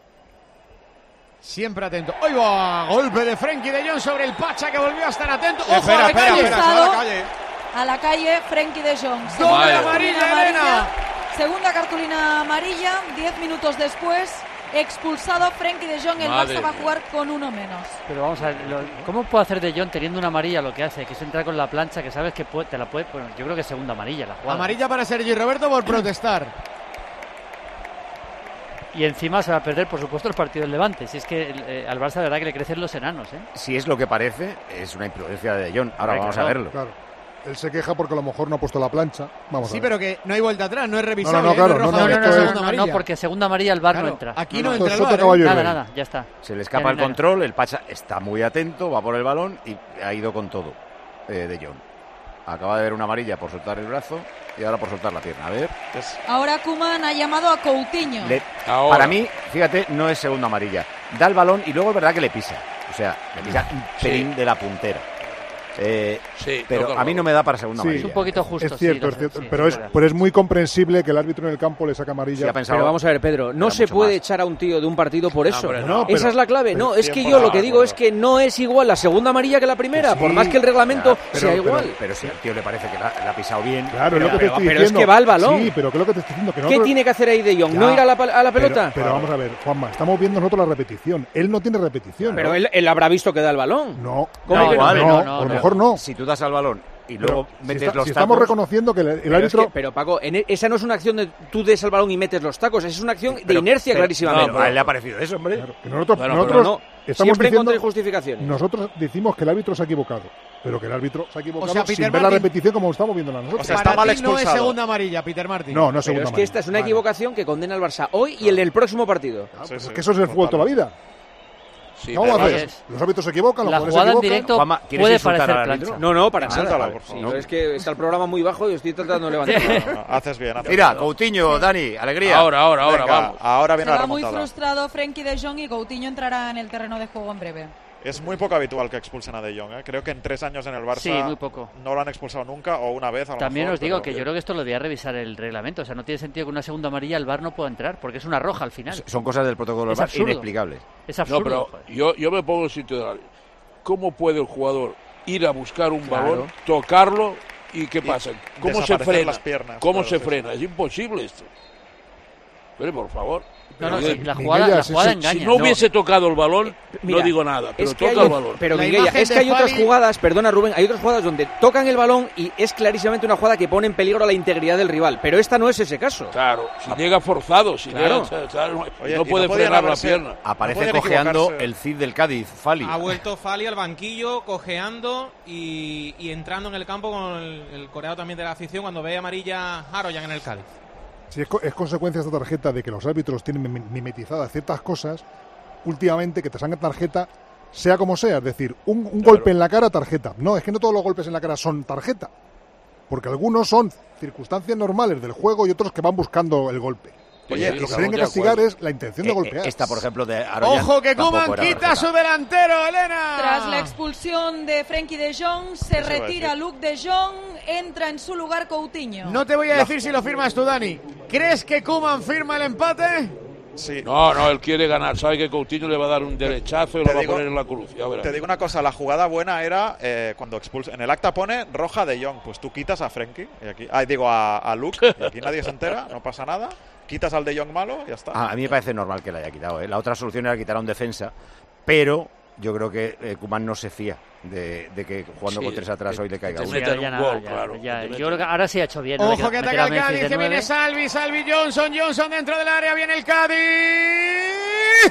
Siempre atento. ¡Oy va! Golpe de Frenkie de Jong sobre el Pacha, que volvió a estar atento. ¡Ojo Espera, a la espera, calle! espera, se va a la calle. A la calle, Frenkie de Jong. Doble Segunda amarilla, cartulina Elena. Segunda cartulina amarilla, diez minutos después, expulsado Frenkie de Jong. El Madre Barça va a mía. jugar con uno menos. Pero vamos a ver, lo- ¿cómo puede hacer De Jong teniendo una amarilla lo que hace? Que es entrar con la plancha, que sabes que puede- te la puede... Bueno, yo creo que es segunda amarilla la jugada. Amarilla para Sergi Roberto por protestar. Y encima se va a perder, por supuesto, el partido del Levante. Si es que eh, al Barça, de verdad, que le crecen los enanos, ¿eh? Si es lo que parece, es una imprudencia de De Jong. Ahora Hombre, vamos claro. a verlo. Claro. Él se queja porque a lo mejor no ha puesto la plancha. Vamos a Sí, ver. pero que no hay vuelta atrás, no es revisable. No, no, no, ¿eh? claro, es roja no, no, directa, esto es- segunda No, amarilla. no, porque segunda amarilla el V A R Claro, no entra. aquí no, no no. entra el Esto es V A R, caballo y Nada, rey. nada, ya está. Se le escapa el Nada. control, el Pacha está muy atento, va por el balón y ha ido con todo eh, De Jong. Acaba de ver una amarilla por soltar el brazo y ahora por soltar la pierna. A ver. Ahora Koeman ha llamado a Coutinho. Le- Ahora. para mí, fíjate, no es segunda amarilla. Da el balón y luego es verdad que le pisa. O sea, le pisa un pelín de la puntera. Eh, Sí, pero toca el a mí no balón. me da para segunda Sí. amarilla. Es un poquito justo. Es cierto, sí, es cierto. sí, pero, es es, verdad. pero es muy comprensible que el árbitro en el campo le saque amarilla. Sí, ha pensado- Pero vamos a ver, Pedro, no Era se mucho puede más. echar a un tío de un partido por eso. hombre, no, Esa pero- es la clave. pero No, es que cien yo lo por que ciento digo de es que no es igual la segunda amarilla que la primera, Que por sí, más que el reglamento Ya, pero- sea pero- igual. Pero si al tío le parece que la, la ha pisado bien. Claro, es lo que te pero- estoy pero es diciendo. que va al balón. Sí, pero que es lo que te estoy diciendo. Que ¿Qué nosotros- tiene que hacer ahí De Jong? Ya, ¿No ir a la, a la pelota? Pero, pero vamos a ver, Juanma, estamos viendo nosotros la repetición. Él no tiene repetición. Pero él, él habrá visto que da el balón. No. ¿Cómo No, que no? vale, no, no, a no, lo no. mejor no. Si tú das al balón y Pero luego si metes está- los si estamos tacos, reconociendo que el, el Pero, es árbitro... que- pero Paco, en e- esa no es una acción de tú des el balón y metes los tacos, es una acción de pero- inercia pero- clarísimamente. no, a él le ha parecido eso, hombre. Claro, que nosotros Bueno, nosotros pero no. estamos Siempre en diciendo, contra de justificaciones. nosotros decimos que el árbitro se ha equivocado, pero que el árbitro se ha equivocado O sea, Peter sin ver la Martin- repetición como estamos viendo nosotros. O sea, Para está mal ti no es expulsado. segunda amarilla, Peter Martin. no, no es Pero segunda es que amarilla. esta es una Vale. equivocación que condena al Barça hoy y el del próximo partido. Ah, Sí, pues sí, es que eso es el fútbol toda la vida. Sí, ¿Cómo pero- haces? es- Los árbitros se equivocan, los La jugadores jugada se en equivocan. directo Juanma, ¿quieres puede insultar parecer al plancha. árbitro? No, no, para Ah, nada. vale, por favor. No, es que está el programa muy bajo y estoy tratando de levantar. No, no, haces bien, haces Mira, bien. Coutinho, Dani, alegría. Ahora, ahora, ahora, Venga, vamos. ahora Se viene la va muy remontada. frustrado Frenkie de Jong y Coutinho entrará en el terreno de juego en breve. Es muy poco habitual que expulsen a De Jong, ¿eh? Creo que en tres años en el Barça sí, muy poco. no lo han expulsado nunca, o una vez a lo También mejor, os digo pero... que yo creo que esto lo debería revisar el reglamento. O sea, no tiene sentido que una segunda amarilla el V A R no pueda entrar, porque es una roja al final. Son cosas del protocolo del V A R inexplicables. Es absurdo. No, pero yo, yo me pongo en el sitio de la... ¿Cómo puede el jugador ir a buscar un Claro. balón, tocarlo y qué pasa? ¿Cómo se frena? las piernas, ¿Cómo claro, se sí, frena? Es imposible esto. Pero por favor. No, no, Pero, sí, la jugada, la jugada engaña. Si no hubiese tocado el balón, Mira, no digo nada, pero es que toca hay- el balón. Pero La Miguel, imagen es que de hay otras Fali- jugadas, perdona Rubén, hay otras jugadas donde tocan el balón y es clarísimamente una jugada que pone en peligro la integridad del rival, pero esta no es ese caso. Claro, si llega forzado, si Claro. llega, o sea, no, Oye, no y puede no podían frenar la haberse- pierna. Aparece podían cojeando equivocarse. el Cid del Cádiz, Fali. Ha vuelto Fali al banquillo, cojeando y, y entrando en el campo con el, el coreano también de la afición cuando ve amarilla Haroyan en el Cádiz. Si es, co- es consecuencia esta tarjeta de que los árbitros tienen mim- mimetizadas ciertas cosas, últimamente que te salgan tarjeta, sea como sea, es decir, un, un golpe en la cara, tarjeta. No, es que no todos los golpes en la cara son tarjeta, porque algunos son circunstancias normales del juego y otros que van buscando el golpe. Oye, lo que estamos tienen que de castigar acuerdo. es la intención de Eh, eh, golpear. Esta, por ejemplo, de Aroyan. Ojo que tampoco Koeman era quita a tarjeta. su delantero, Elena. Tras la expulsión de Frenkie de Jong, se Eso iba a retira decir. Luke de Jong, entra en su lugar Coutinho. No te voy a decir si lo firmas tú, Dani. ¿Crees que Koeman firma el empate? Sí. No, no, él quiere ganar. Sabe que Coutinho le va a dar un derechazo y Te lo va digo- a poner en la cruz. Ya verás. Te digo una cosa, la jugada buena era eh, cuando expulsa. En el acta pone roja de Jong, pues tú quitas a Frenkie, y aquí, ah, digo a, a Luke, y aquí nadie se entera, no pasa nada. Quitas al de Jong malo y ya está. Ah, a mí me parece normal que la haya quitado. ¿eh? La otra solución era quitar a un defensa, pero yo creo que eh, Koeman no se fía de, de que jugando Sí, con tres atrás que- hoy le caiga que uno. te metan Ya un nada, gol, ya, claro, ya. que te Yo metan- creo que ahora sí ha hecho bien. ¿no? Ojo que Meter ataca a el Memphis Cádiz, de que viene nueve. Salvi, Salvi Johnson, Johnson dentro del área, viene el Cádiz.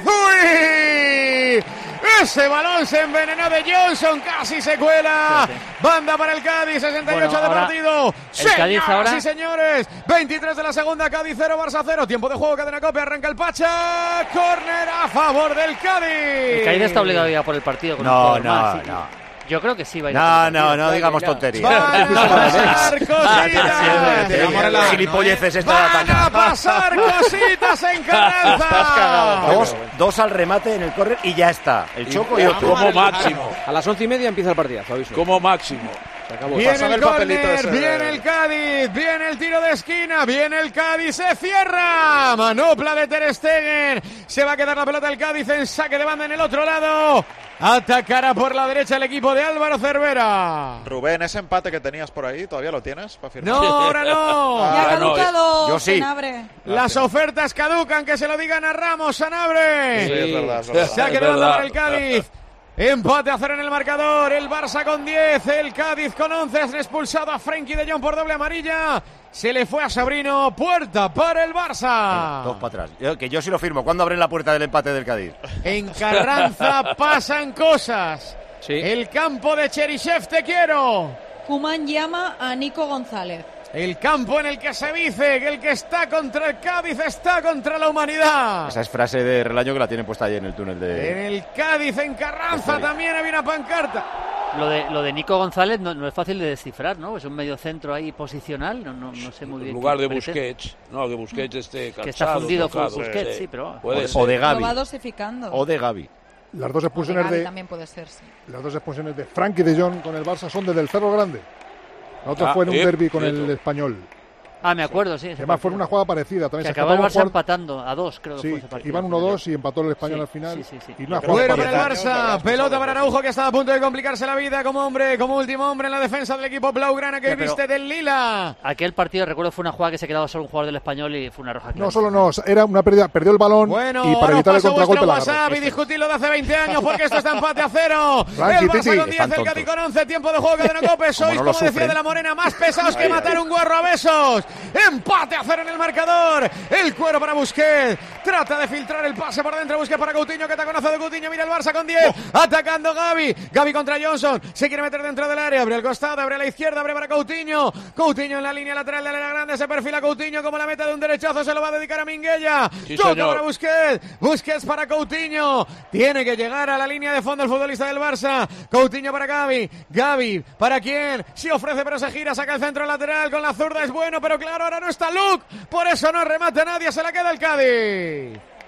¡Uy! Ese balón se envenenó de Johnson, casi se cuela. Sí, sí. Banda para el Cádiz, sesenta y ocho Bueno, de ahora, partido. el Cádiz Señoras ahora- y señores, veintitrés de la segunda, Cádiz cero, Barça cero. Tiempo de juego, cadena Cope, arranca el Pacha. Córner a favor del Cádiz. El Cádiz está obligado ya por el partido. Con un No, jugador no, más, sí. no. Yo creo que sí va a ir No, a por el no, partido. no digamos Van tonterías. a pasar cositas. Eh, Vamos a la- Gilipolleces esta Van a ataca. pasar cositas en Carranza. Dos, dos al remate en el córner y ya está. El Choco y otro. Como máximo. A las once y media empieza el partidazo, aviso. Como máximo. Se acabó. Viene Pásame el el papelito córner, ese de- viene el Cádiz, viene el tiro de esquina, viene el Cádiz, se cierra. Manopla de Ter Stegen. Se va a quedar la pelota del Cádiz en saque de banda en el otro lado. Atacará por la derecha el equipo de Álvaro Cervera. Rubén, ese empate que tenías por ahí, ¿todavía lo tienes para firmar? No, ahora no. Ya ha Ah, no, caducado yo sí. Senabre. Las ofertas caducan, que se lo digan a Ramos, Sanabria. Sí, es verdad, es verdad. Saque Es de banda verdad. para el Cádiz. Empate a cero en el marcador. El Barça con diez, el Cádiz con once. Han expulsado a Frenkie de Jong por doble amarilla. Se le fue a Sabrino. Puerta para el Barça. Dos para atrás. Yo- que yo sí lo firmo. ¿Cuándo abren la puerta del empate del Cádiz? En Carranza pasan cosas. Sí. El campo de Cheryshev, te quiero. Koeman llama a Nico González. El campo en el que se dice que el que está contra el Cádiz está contra la humanidad. Esa es frase de Relaño que la tienen puesta ahí en el túnel En de... el Cádiz, en Carranza, también había una pancarta. Lo de, lo de Nico González no, no es fácil de descifrar, ¿no? Es un medio centro ahí posicional, no, no, no sé muy bien. En lugar de qué pretende. Busquets. No, que Busquets esté cansado. Que está fundido por tocado, Busquets, sí, pero... Puede O ser. de Lo Gavi. va dosificando. O de Gavi. Las dos De expulsiones Gavi de, también puede ser, sí. las dos expulsiones de Frenkie de Jong con el Barça son desde el Cerro Grande. La otra Ah, fue en un eh, derbi con cierto. el Español. Ah, me acuerdo, sí. ese Además fue partido. una jugada parecida. Que También se acabó el escapaba Barça un jugador- empatando a dos, creo que Sí, fue ese partido. iban uno dos y empató el Español Sí, al final. sí, sí, sí. Y una Creo jugada Bueno que para el diez parecida. años, Barça, ¿verdad? pelota para Araujo, que estaba a punto de complicarse la vida como hombre, como último hombre en la defensa del equipo blaugrana que Sí, pero- viste del Lila. Aquel partido, recuerdo, fue una jugada que se quedaba solo un jugador del Español y fue una roja clara. No, solo no, era una pérdida, perdió el balón Bueno, y para ahora os evitar el paso vuestro contragolpe la agarró. WhatsApp y discutirlo de hace veinte años porque esto está empate a cero. Frankie, El Barça Titi, con diez, están el Cádiz tontos. con once, tiempo de juego, cadena Cope. Sois, no lo como decía sufren. de la Morena, más pesados que matar un guarro a besos. Empate a cero en el marcador. El cuero para Busquets. Trata de filtrar el pase por dentro. Busquets para Coutinho, que te conoce de Coutinho. Mira el Barça con diez. Atacando Gavi. Gavi contra Johnson. Se quiere meter dentro del área. Abre al costado, abre a la izquierda, abre para Coutinho. Coutinho en la línea lateral del área grande. Se perfila Coutinho como la meta de un derechazo. Se lo va a dedicar a Minguella. Sí, Toca señor. para Busquets. Busquets para Coutinho. Tiene que llegar a la línea de fondo el futbolista del Barça. Coutinho para Gavi. Gavi, ¿para quién? Sí ofrece, pero se gira. Saca el centro lateral con la zurda. Es bueno, pero claro, ahora no está Luke. Por eso no remate nadie. Se la queda el Cádiz.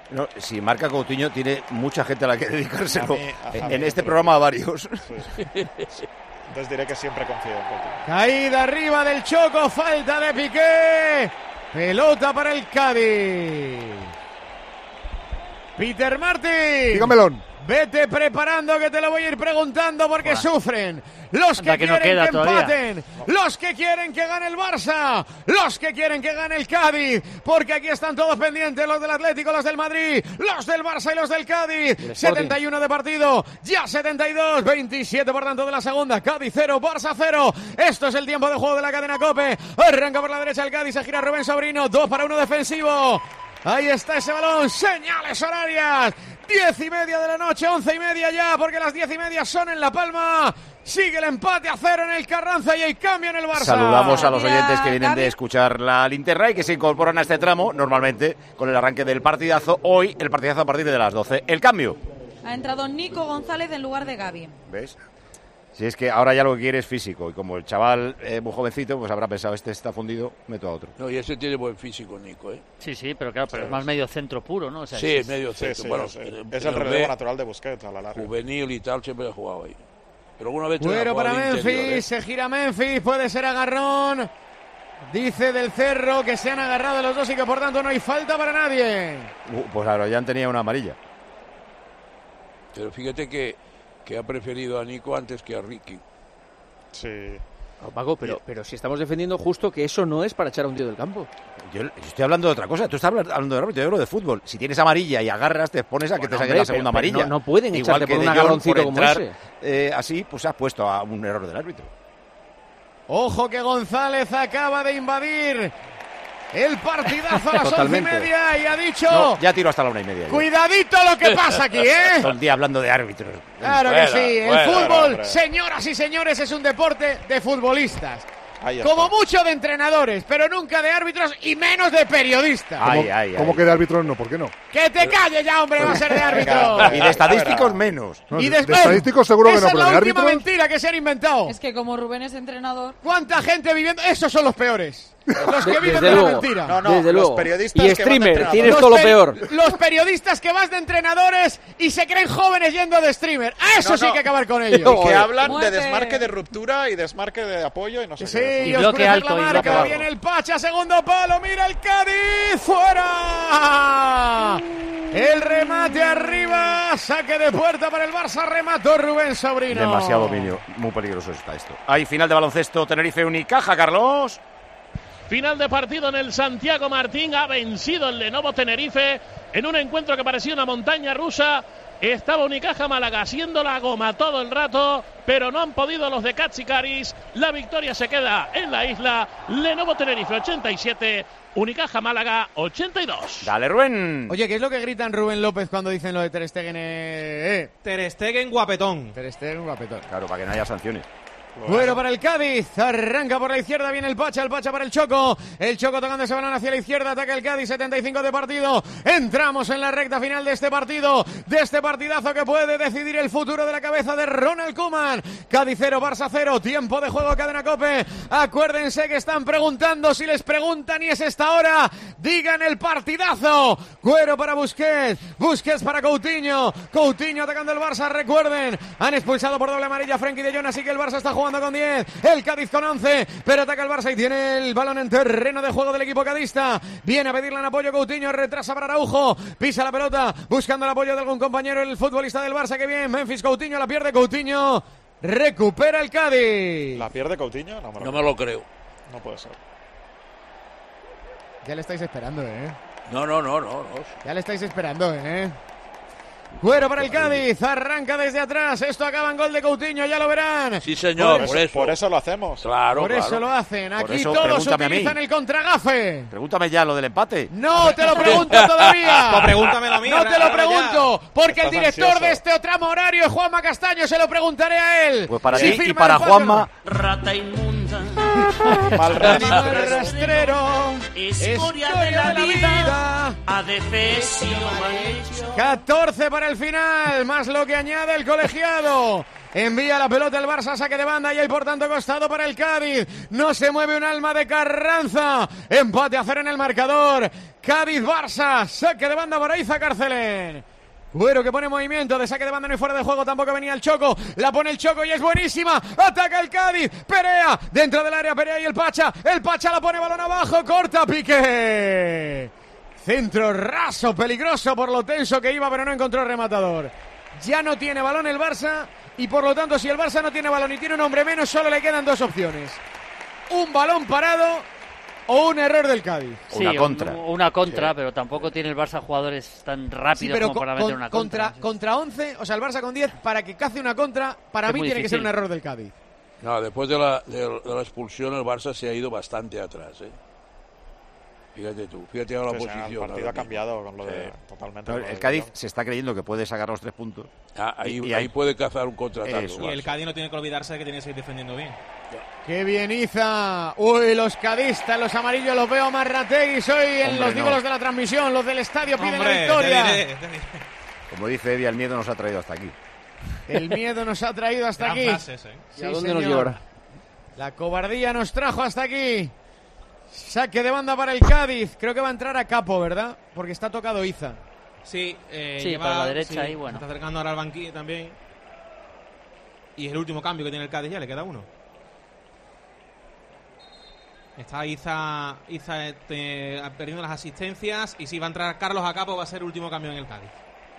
No, si marca Coutinho, tiene mucha gente a la que dedicárselo. A mí, a- a en mí en este no, programa a varios. Sí. Entonces diré que siempre confío en Coutinho. Caída arriba del Choco, falta de Piqué. Pelota para el Cádiz. Peter Martin. Dígamelo. Vete preparando que te lo voy a ir preguntando porque Buah. sufren los que, Anda, que no quieren queda que todavía. empaten, los que quieren que gane el Barça, los que quieren que gane el Cádiz, porque aquí están todos pendientes, los del Atlético, los del Madrid, los del Barça y los del Cádiz. setenta y uno de partido, ya setenta y dos, veintisiete por tanto de la segunda. Cádiz cero, Barça cero. Esto es el tiempo de juego de la cadena COPE. Arranca por la derecha el Cádiz, se gira Rubén Sobrino, dos para uno defensivo. Ahí está ese balón, señales horarias. Diez y media de la noche, once y media ya, porque las diez y media son en La Palma. Sigue el empate a cero en el Carranza y hay cambio en el Barça. Saludamos a los Mira, oyentes que vienen Gaby. de escuchar la linterna y que se incorporan a este tramo, normalmente con el arranque del partidazo. Hoy el partidazo a partir de las doce. El cambio. Ha entrado Nico González en lugar de Gaby. ¿Ves? Si es que ahora ya lo que quiere es físico y como el chaval es muy jovencito, pues habrá pensado, este está fundido, meto a otro. No, y ese tiene buen físico, Nico, ¿eh? Sí, sí, pero claro, pero es más medio centro puro, ¿no? O sea, Sí, es- medio Sí, centro. sí, bueno, sí. en- Es en el B, relevo natural de Busquets a la larga. juvenil y tal, siempre ha jugado ahí. Pero alguna vez Bueno ha para jugado de Memphis, interior, ¿eh? se gira Memphis, puede ser agarrón. Dice del Cerro que se han agarrado los dos y que por tanto no hay falta para nadie. Uh, pues ahora ya tenía una amarilla. Pero fíjate que, que ha preferido a Nico antes que a Ricky. Sí. Oh, Paco, pero, pero si estamos defendiendo justo que eso no es para echar a un tío del campo. Yo, yo estoy hablando de otra cosa. Tú estás hablando de árbitro, yo hablo de fútbol. Si tienes amarilla y agarras, te pones a que Bueno, te saquen hombre, la segunda pero- pero amarilla. no- no pueden Igual echarte que por un De Jong, agarroncito por como entrar, ese. eh, así, pues has puesto a un error del árbitro. Ojo que González acaba de invadir el partidazo a las once y Totalmente. media y ha dicho... No, ya tiro hasta la una y media. yo. Cuidadito lo que pasa aquí, ¿eh? Todo el día hablando de árbitros. Claro que Fuera, sí, el fuera, fútbol, hombre. señoras y señores, es un deporte de futbolistas. Ahí está. Como mucho de entrenadores, pero nunca de árbitros y menos de periodistas. Ay, ¿Cómo, ay, cómo ay. que de árbitro no? ¿Por qué no? Que te calle ya, hombre, va a ser de árbitro. Venga. Y de estadísticos menos. No, Y de, de después- estadísticos seguro que Esa no, es pero la de última árbitros... mentira que se han inventado. Es que como Rubén es entrenador, ¿Cuánta gente viviendo? Esos son los peores. Los que De- viven desde de la luego. mentira. No, no, Desde los luego. periodistas Y que van de streamer, entrenador. tienes Los todo lo peri- peor. Los periodistas que vas de entrenadores y se creen jóvenes yendo de streamer. A eso No, sí no. hay que acabar con ellos. Y que hablan de Muerte. desmarque de ruptura y desmarque de apoyo y no sé Sí, qué. Y y bloque oscurecer alto, la y bloque marca. bajo. Viene el Pacha, segundo palo. Mira el Cádiz. ¡Fuera! El remate arriba. Saque de puerta para el Barça. Remató Rubén Sobrino. Demasiado dominio. Muy peligroso está esto. Hay final de baloncesto Tenerife Unicaja, Carlos. Final de partido en el Santiago Martín. Ha vencido el Lenovo Tenerife en un encuentro que parecía una montaña rusa. Estaba Unicaja Málaga haciendo la goma todo el rato, pero no han podido los de Katsikaris. La victoria se queda en la isla. Lenovo Tenerife ochenta y siete, Unicaja Málaga ochenta y dos. Dale, Rubén. Oye, ¿qué es lo que gritan Rubén López cuando dicen lo de Ter Stegen? Eh, eh? Ter Stegen guapetón. Ter Stegen guapetón. Claro, para que no haya sanciones. Bueno para el Cádiz, arranca por la izquierda, viene el Pacha, el Pacha para el Choco, el Choco tocando ese balón hacia la izquierda, ataca el Cádiz, setenta y cinco de partido, entramos en la recta final de este partido, de este partidazo que puede decidir el futuro de la cabeza de Ronald Koeman. Cádiz cero, Barça cero, tiempo de juego, cadena COPE, acuérdense que están preguntando, si les preguntan y es esta hora, digan el partidazo. Cuero para Busquets, Busquets para Coutinho, Coutinho atacando el Barça, recuerden, han expulsado por doble amarilla a Frenkie de Jong, así que el Barça está jugando con diez, el Cádiz con once, pero ataca el Barça y tiene el balón en terreno de juego del equipo cadista. Viene a pedirle en apoyo Coutinho, retrasa para Araujo, pisa la pelota, buscando el apoyo de algún compañero, el futbolista del Barça, que bien, Memphis Coutinho, la pierde Coutinho, recupera el Cádiz. ¿La pierde Coutinho? No me lo, No me lo creo. no puede ser. Ya le estáis esperando, eh. No, no, no, no. no. Ya le estáis esperando, eh. Cuero para el Cádiz, arranca desde atrás, esto acaba en gol de Coutinho, ya lo verán. Sí, señor, Por por eso, eso. por eso lo hacemos. Claro, Por claro. eso lo hacen, Por aquí eso todos pregúntame a mí. utilizan el contragafe. Pregúntame ya lo del empate. No te lo pregunto todavía. Pues pregúntamelo a mí, No ahora- te lo ahora pregunto, porque el Estás director ansioso. de este tramo horario es Juanma Castaño, se lo preguntaré a él. Pues para Si ti y firma para el pase o Juanma, Rata inmunda, Mal Mal rastrero. rastrero, escoria de la vida, adefesio mal hecho. catorce para el final, más lo que añade el colegiado. Envía la pelota el Barça, saque de banda y hay por tanto costado para el Cádiz. No se mueve un alma de Carranza. Empate a cero en el marcador. Cádiz-Barça, saque de banda para Iza Carcelén. Cuero que pone movimiento de saque de banda, no hay fuera de juego, tampoco venía el Choco, la pone el Choco y es buenísima, ataca el Cádiz, Perea, dentro del área, Perea y el Pacha, el Pacha la pone balón abajo, corta, Piqué, centro raso, peligroso por lo tenso que iba, pero no encontró rematador. Ya no tiene balón el Barça y por lo tanto si el Barça no tiene balón y tiene un hombre menos, solo le quedan dos opciones, un balón parado o un error del Cádiz. Sí, una contra. Un, una contra, sí. Pero tampoco tiene el Barça jugadores tan rápidos sí, pero como con, para meter con, una contra. contra. Contra once, o sea, el Barça con diez, para que cace una contra, para es mí tiene difícil. que ser un error del Cádiz. No, después de la, de, de la expulsión, el Barça se ha ido bastante atrás, ¿eh? Fíjate tú, fíjate ahora la Sí, posición. el partido ha cambiado con lo de Sí. totalmente. El, el Cádiz se está creyendo que puede sacar los tres puntos. Ah, ahí, y, y ahí puede cazar un contraataque. Eso. Y el Cádiz no tiene que olvidarse de que tiene que seguir defendiendo bien. ¡Qué bien Iza! Uy, los cadistas, los amarillos, los veo a Marrategui. Soy en Hombre, los digo no. los de la transmisión, los del estadio piden Hombre, la victoria. te diré, te diré. Como dice Eddie, el miedo nos ha traído hasta aquí. El miedo nos ha traído hasta Gran aquí. frase ese, ¿eh? Sí, ¿Y a dónde señor. nos llevará? La cobardía nos trajo hasta aquí. Saque de banda para el Cádiz. Creo que va a entrar a Capo, ¿verdad? Porque está tocado Iza. Sí, eh, Sí, lleva- para la derecha sí, ahí, bueno. Se está acercando ahora al banquillo también. Y es el último cambio que tiene el Cádiz, ya le queda uno. Está Iza, Iza este, perdiendo las asistencias. Y si va a entrar Carlos Acapo, va a ser el último cambio en el Cádiz.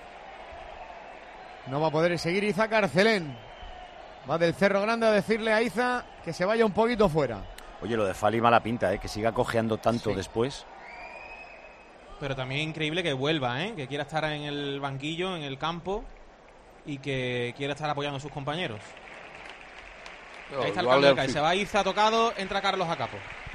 No va a poder seguir Iza Carcelén. Va del Cerro Grande a decirle a Iza que se vaya un poquito fuera. Oye, lo de Fali mala pinta, ¿eh? Que siga cojeando tanto Sí. después. Pero también increíble que vuelva, ¿eh? Que quiera estar en el banquillo, en el campo. Y que quiera estar apoyando a sus compañeros. No, Ahí está el igual cambio del al Cádiz. fi- Se va Iza tocado, entra Carlos Acapo.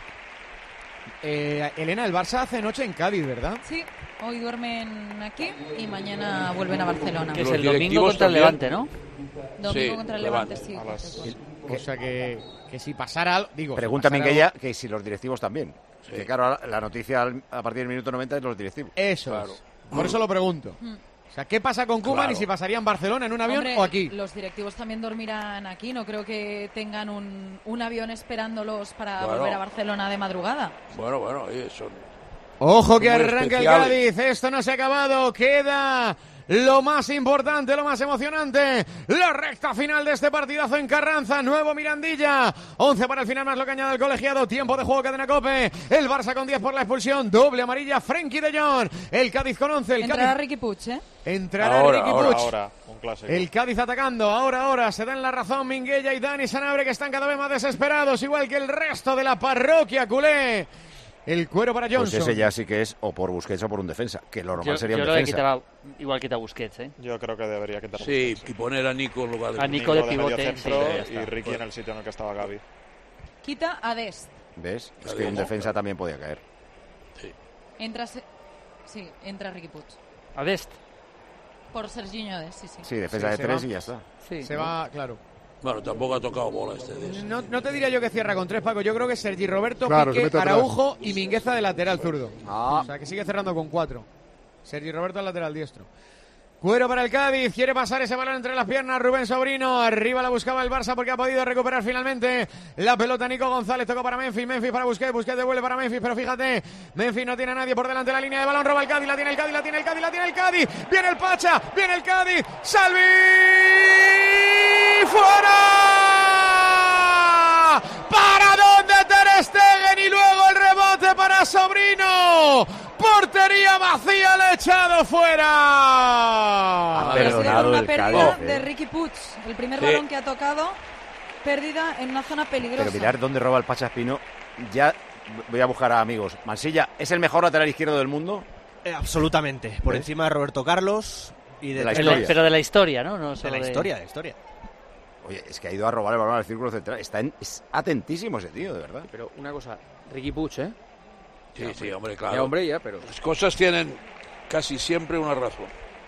Eh, Elena, el Barça hace noche en Cádiz, ¿verdad? Sí, hoy duermen aquí y mañana vuelven a Barcelona. Que es Los el domingo directivos contra el también. Levante, ¿no? Domingo Sí, contra el Levante. Levante, sí. A las- O sea que, que si pasara algo, digo, Pregunta si pasara Minguella algo- que si los directivos también. Sí. Que claro, ahora la noticia al- a partir del minuto noventa es los directivos. Eso Claro. es. Por eso lo pregunto. Mm. O sea, ¿qué pasa con Koeman Claro. y si pasaría en Barcelona en un avión Hombre, o aquí? los directivos también dormirán aquí. No creo que tengan un, un avión esperándolos para Bueno. volver a Barcelona de madrugada. Bueno, bueno, oye, son... Ojo que Muy arranca el especiales. Cádiz, esto no se ha acabado, queda lo más importante, lo más emocionante, la recta final de este partidazo en Carranza, nuevo Mirandilla, once para el final más lo que añade el colegiado, tiempo de juego Cadena Cope, el Barça con diez por la expulsión, doble amarilla, Frenkie de Jong, el Cádiz con once, el Entrará Cádiz Riqui Puig, ¿eh? entrará Ahora, Riqui ahora, Puig. Ahora, un clásico. El Cádiz atacando, ahora, ahora, se dan la razón Minguella y Dani Sanabria que están cada vez más desesperados, igual que el resto de la parroquia culé. El cuero para Pues Johnson. ese ya sí que es o por Busquets o por un defensa. Que lo normal Yo, sería yo un creo que defensa. quitaba, igual quita Busquets, ¿eh? Yo creo que debería quitar Sí, y poner a Nico en lugar de... A Nico de pivote, medio centro sí, ya está. y Ricky en el sitio en el que estaba Gaby. Quita a Dest. ¿Ves? Es Claro, que un no, defensa claro. también podía caer. Entra, se- sí, entra Riqui Puig. A Dest. Por Serginho Dest, sí, sí. Sí, defensa Sí, de se tres va. y ya está. Sí. Se va, claro. Bueno, tampoco ha tocado bola este de ese. No, no te diría yo que cierra con tres, Paco. Yo creo que Sergi Roberto, Claro, se Piqué, mete atrás. Araujo y Mingueza de lateral zurdo. Ah. O sea, que sigue cerrando con cuatro. Sergi Roberto al lateral diestro. Cuero para el Cádiz, quiere pasar ese balón entre las piernas Rubén Sobrino, arriba la buscaba el Barça porque ha podido recuperar finalmente la pelota Nico González, tocó para Memphis, Memphis para Busquets, Busquets devuelve para Memphis, pero fíjate, Memphis no tiene a nadie por delante de la línea de balón, roba el Cádiz, la tiene el Cádiz, la tiene el Cádiz, la tiene el Cádiz, viene el Pacha, viene el Cádiz, Salvi, fuera, para dónde Ter Stegen y luego el rebote para Sobrino. Portería vacía, le ha echado fuera. Ha Ha sido perdonado una el pérdida Cádiz. de ¿eh? Riqui Puig. El primer Sí. balón que ha tocado, pérdida en una zona peligrosa. Pero mirar dónde roba el Pacha Espino. Ya voy a buscar a amigos. Mansilla, ¿es el mejor lateral izquierdo del mundo? Eh, absolutamente. Por ¿Ves? encima de Roberto Carlos y de, De la de Pero, historia. pero de la historia, ¿no? no de solo la de- historia, de la historia. Oye, es que ha ido a robar el balón al círculo central. Está en- es atentísimo ese tío, de verdad. Pero una cosa, Riqui Puig, ¿eh? Sí, sí, hombre, claro. Ya, hombre, ya, pero... Las cosas tienen casi siempre una razón.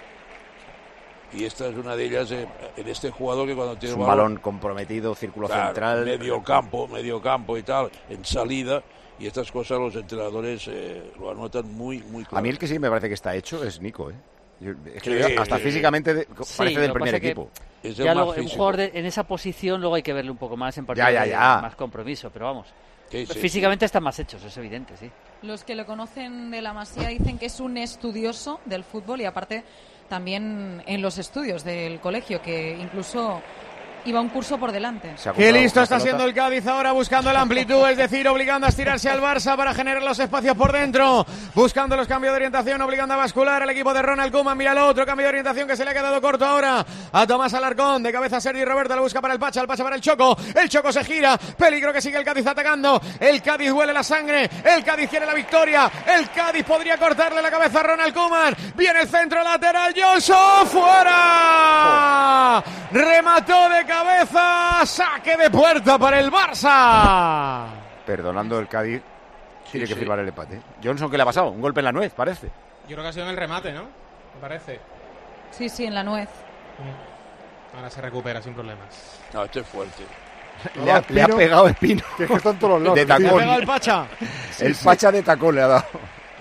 Y esta es una de ellas eh, en este jugador que cuando Es tiene un balón comprometido, círculo claro, central. medio campo, medio campo y tal, en salida, y estas cosas los entrenadores eh, lo anotan muy, muy claro. A mí el que sí me parece que está hecho es Nico, ¿eh? Yo- es que Sí, hasta sí. físicamente de- Sí, parece lo del que primer pasa es que equipo. Es el Ya más luego, un físico. jugador de- en esa posición luego hay que verle un poco más en partido, Ya, ya, ya. más compromiso, pero vamos. Sí, sí, Físicamente están más hechos, es evidente, sí. Los que lo conocen de la Masía dicen que es un estudioso del fútbol y aparte también en los estudios del colegio, que incluso iba un curso por delante. Qué listo está siendo el Cádiz ahora, buscando la amplitud, es decir, obligando a estirarse al Barça para generar los espacios por dentro, buscando los cambios de orientación, obligando a bascular al equipo de Ronald Koeman. Míralo, otro cambio de orientación que se le ha quedado corto ahora a Tomás Alarcón, de cabeza Sergi Roberto, la busca para el Pacha, el Pacha para el Choco, el Choco se gira, peligro que sigue el Cádiz atacando, el Cádiz huele la sangre, el Cádiz quiere la victoria, el Cádiz podría cortarle la cabeza a Ronald Koeman, viene el centro lateral, Johnson, fuera, remató de cabeza, saque de puerta para el Barça. Perdonando el Cádiz, tiene que sí. firmar el empate. Johnson, ¿qué le ha pasado? Un golpe en la nuez, parece. Yo creo que ha sido en el remate, ¿no? Me parece. Sí, sí, en la nuez. Ahora se recupera sin problemas. No, este es fuerte. Le ha, le ha pegado Espino. Que es que están todos los lados. De tío. tacón. Le ha pegado el Pacha. El Pacha de tacón le ha dado.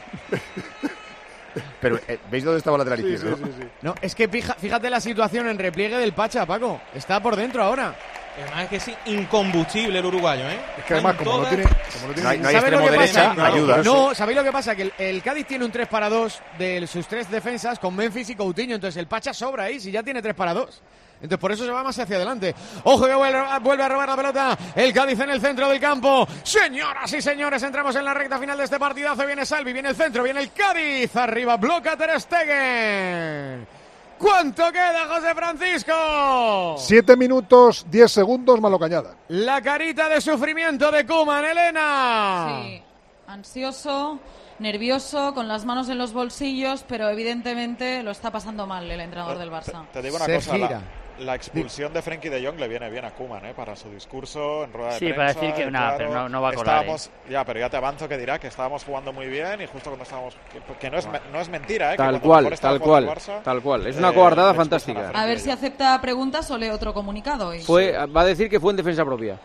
Pero, eh, ¿veis dónde estaba la lateral Sí, izquierda? sí, sí, sí. No, es que fija- fíjate la situación en repliegue del Pacha, Paco. Está por dentro ahora. Además es que es incombustible el uruguayo, ¿eh? Es que además, como no Todas- tiene, como no tiene No hay, no hay ¿Sabes lo extremo que derecha, pasa? ayuda. No, ¿sabéis lo que pasa? Que el, el Cádiz tiene un tres para dos de sus tres defensas con Memphis y Coutinho. Entonces el Pacha sobra ahí, si ya tiene tres para dos. Entonces por eso se va más hacia adelante. Ojo que vuelve, vuelve a robar la pelota el Cádiz en el centro del campo. Señoras y señores, entramos en la recta final de este partidazo. Viene Salvi, viene el centro, viene el Cádiz. Arriba bloca Ter Stegen. ¿Cuánto queda, José Francisco? Siete minutos, diez segundos, más lo que añadan. La carita de sufrimiento de Koeman, Elena. Sí, ansioso, nervioso, con las manos en los bolsillos, pero evidentemente lo está pasando mal el entrenador del Barça. Te digo una Se cosa, gira. la, la expulsión de Frenkie de Jong le viene bien a Koeman, ¿eh? Para su discurso en rueda de Sí, prensa. para decir que y nada, pero no- no va a colar, estábamos- Ya, pero ya te avanzo que dirá que estábamos jugando muy bien y justo cuando estábamos... Que, que no, es, me- no es mentira, ¿eh? Que Tal cuando cual, mejor estaba tal jugando cual, el Barça, tal cual. Es una eh, cobardada le expulsan fantástica. a Frenkie A ver de si Jong. acepta preguntas o lee otro comunicado hoy. Fue, va a decir que fue en defensa propia.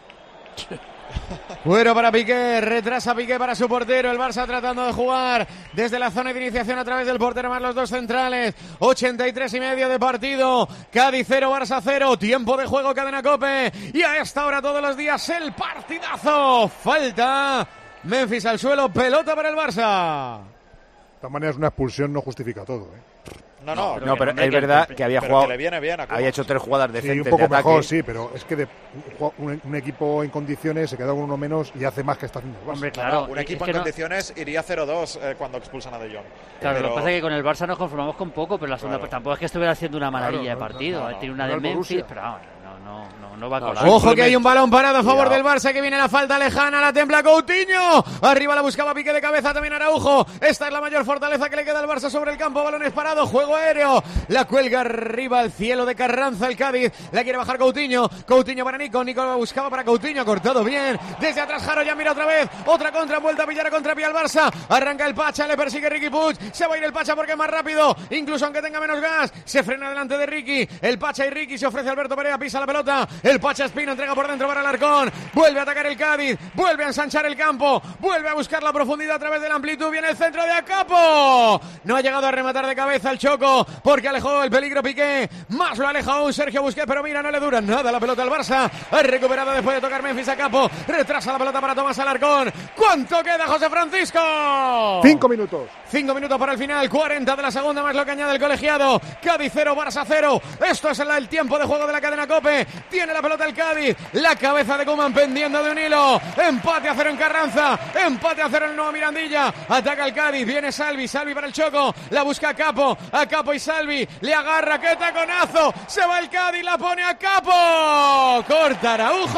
Fuera para Piqué, retrasa Piqué para su portero, el Barça tratando de jugar desde la zona de iniciación a través del portero más los dos centrales, ochenta y tres y medio de partido, Cádiz cero, Barça cero, tiempo de juego Cadena COPE y a esta hora todos los días el partidazo, falta, Memphis al suelo, pelota para el Barça. De todas maneras, una expulsión no justifica todo, ¿eh? No, no, No, pero que- es verdad que había pero jugado. que le viene bien a Koeman. Había hecho tres jugadas Sí, decentes un poco de ataque. mejor, sí, pero es que de, un, un equipo en condiciones se queda con uno menos y hace más que está haciendo el Barça. Hombre, No, claro. no, un es equipo que en no- condiciones iría cero dos eh, cuando expulsan a De Jong. Claro, Pero- lo que pasa es que con el Barça nos conformamos con poco, pero la segunda Claro. tampoco es que estuviera haciendo una maravilla Claro, de no, partido. no, ¿eh? no, Tiene una no, de el Memphis, Borussia. pero vamos, no, no, no, no va a No, colar. sí. Ojo que hay un balón parado a favor Cuidado. del Barça, que viene la falta lejana, la templa Coutinho, arriba la buscaba Piqué de cabeza, también Araujo, esta es la mayor fortaleza que le queda al Barça sobre el campo, balones parados, juego aéreo, la cuelga arriba al cielo de Carranza el Cádiz, la quiere bajar Coutinho, Coutinho para Nico, Nico la buscaba para Coutinho, cortado bien, desde atrás Jaro ya mira otra vez, otra contra, vuelta a pillar a contrapié al Barça, arranca el Pacha, le persigue Riqui Puig, se va a ir el Pacha porque es más rápido, incluso aunque tenga menos gas, se frena delante de Riqui, el Pacha y Riqui, se ofrece Alberto Perea, pisa la pelota, el Pacha Espino entrega por dentro para Alarcón, vuelve a atacar el Cádiz, vuelve a ensanchar el campo, vuelve a buscar la profundidad a través de la amplitud, viene el centro de Acapo, no ha llegado a rematar de cabeza el Choco, porque alejó el peligro Piqué, más lo aleja aún Sergio Busquets, pero mira, no le dura nada la pelota al Barça, ha recuperado después de tocar Memphis Acapo, retrasa la pelota para Tomás Alarcón, ¿cuánto queda, José Francisco? Cinco minutos. Cinco minutos para el final, cuarenta de la segunda, más lo que añade el colegiado. Cádiz cero, Barça cero. Esto es el, el tiempo de juego de la cadena COPE. Tiene la pelota el Cádiz. La cabeza de Koeman pendiendo de un hilo. Empate a cero en Carranza. Empate a cero en el nuevo Mirandilla. Ataca el Cádiz. Viene Salvi. Salvi para el Choco. La busca a Capo. A Capo y Salvi. Le agarra. ¡Qué taconazo! Se va el Cádiz. La pone a Capo. Corta Araujo.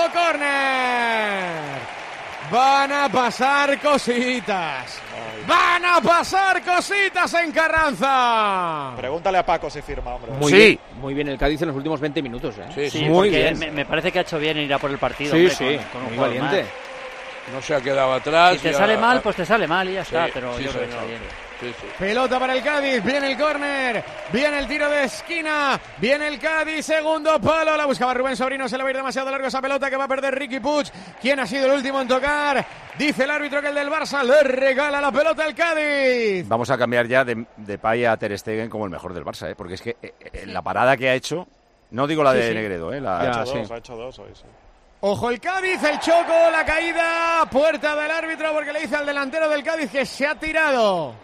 Córner. Van a pasar cositas. Van a pasar cositas en Carranza. Pregúntale a Paco si firma, hombre. Muy Sí. bien, muy bien el Cádiz en los últimos veinte minutos, ¿eh? Sí, Sí, muy porque bien. Me, me parece que ha hecho bien en ir a por el partido. Sí, hombre, sí, con, con un muy jugador valiente. más. No se ha quedado atrás. Si te y sale ha- mal, pues te sale mal y ya Sí, está, pero sí, yo creo que está señor. bien. Sí, sí. Pelota para el Cádiz, viene el córner, viene el tiro de esquina, viene el Cádiz, segundo palo, la buscaba Rubén Sobrino, se le va a ir demasiado largo esa pelota que va a perder Riqui Puig, quien ha sido el último en tocar, dice el árbitro que el del Barça le regala la pelota al Cádiz. Vamos a cambiar ya de, de Pay a Ter Stegen como el mejor del Barça, ¿eh? Porque es que eh, eh, la parada que ha hecho No digo la de Sí, sí. Negredo, ¿eh? La... Ha hecho Ya, dos, sí. ha hecho dos hoy, sí. Ojo el Cádiz, el choco, la caída, puerta del árbitro porque le dice al delantero del Cádiz que se ha tirado.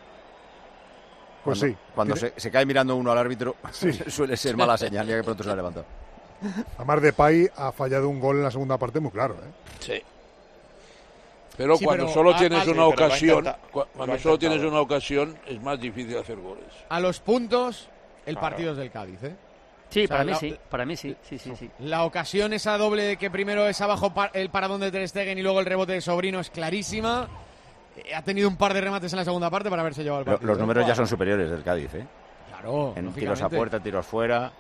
Pues Cuando, sí. Cuando Tiene- se, se cae mirando uno al árbitro, Sí. suele ser mala señal, ya que pronto se la levanta. Además, Depay ha fallado un gol en la segunda parte muy claro, ¿eh? Sí. Pero Sí, cuando pero solo a- tienes a- una Sí, pero lo ha ocasión, intenta- cua- lo cuando ha solo intentado. tienes una ocasión, es más difícil hacer goles. A los puntos, el Claro. partido es del Cádiz, ¿eh? Sí, O sea, para mí la- sí, para mí sí, sí, sí, sí. La ocasión esa doble de que primero es abajo pa- el paradón de Ter Stegen y luego el rebote de Sobrino es clarísima. Eh, ha tenido un par de remates en la segunda parte para haberse llevado el Lo- partido. los ¿eh? números ya son superiores del Cádiz, ¿eh? Claro, En lógicamente. tiros a puerta, tiros fuera.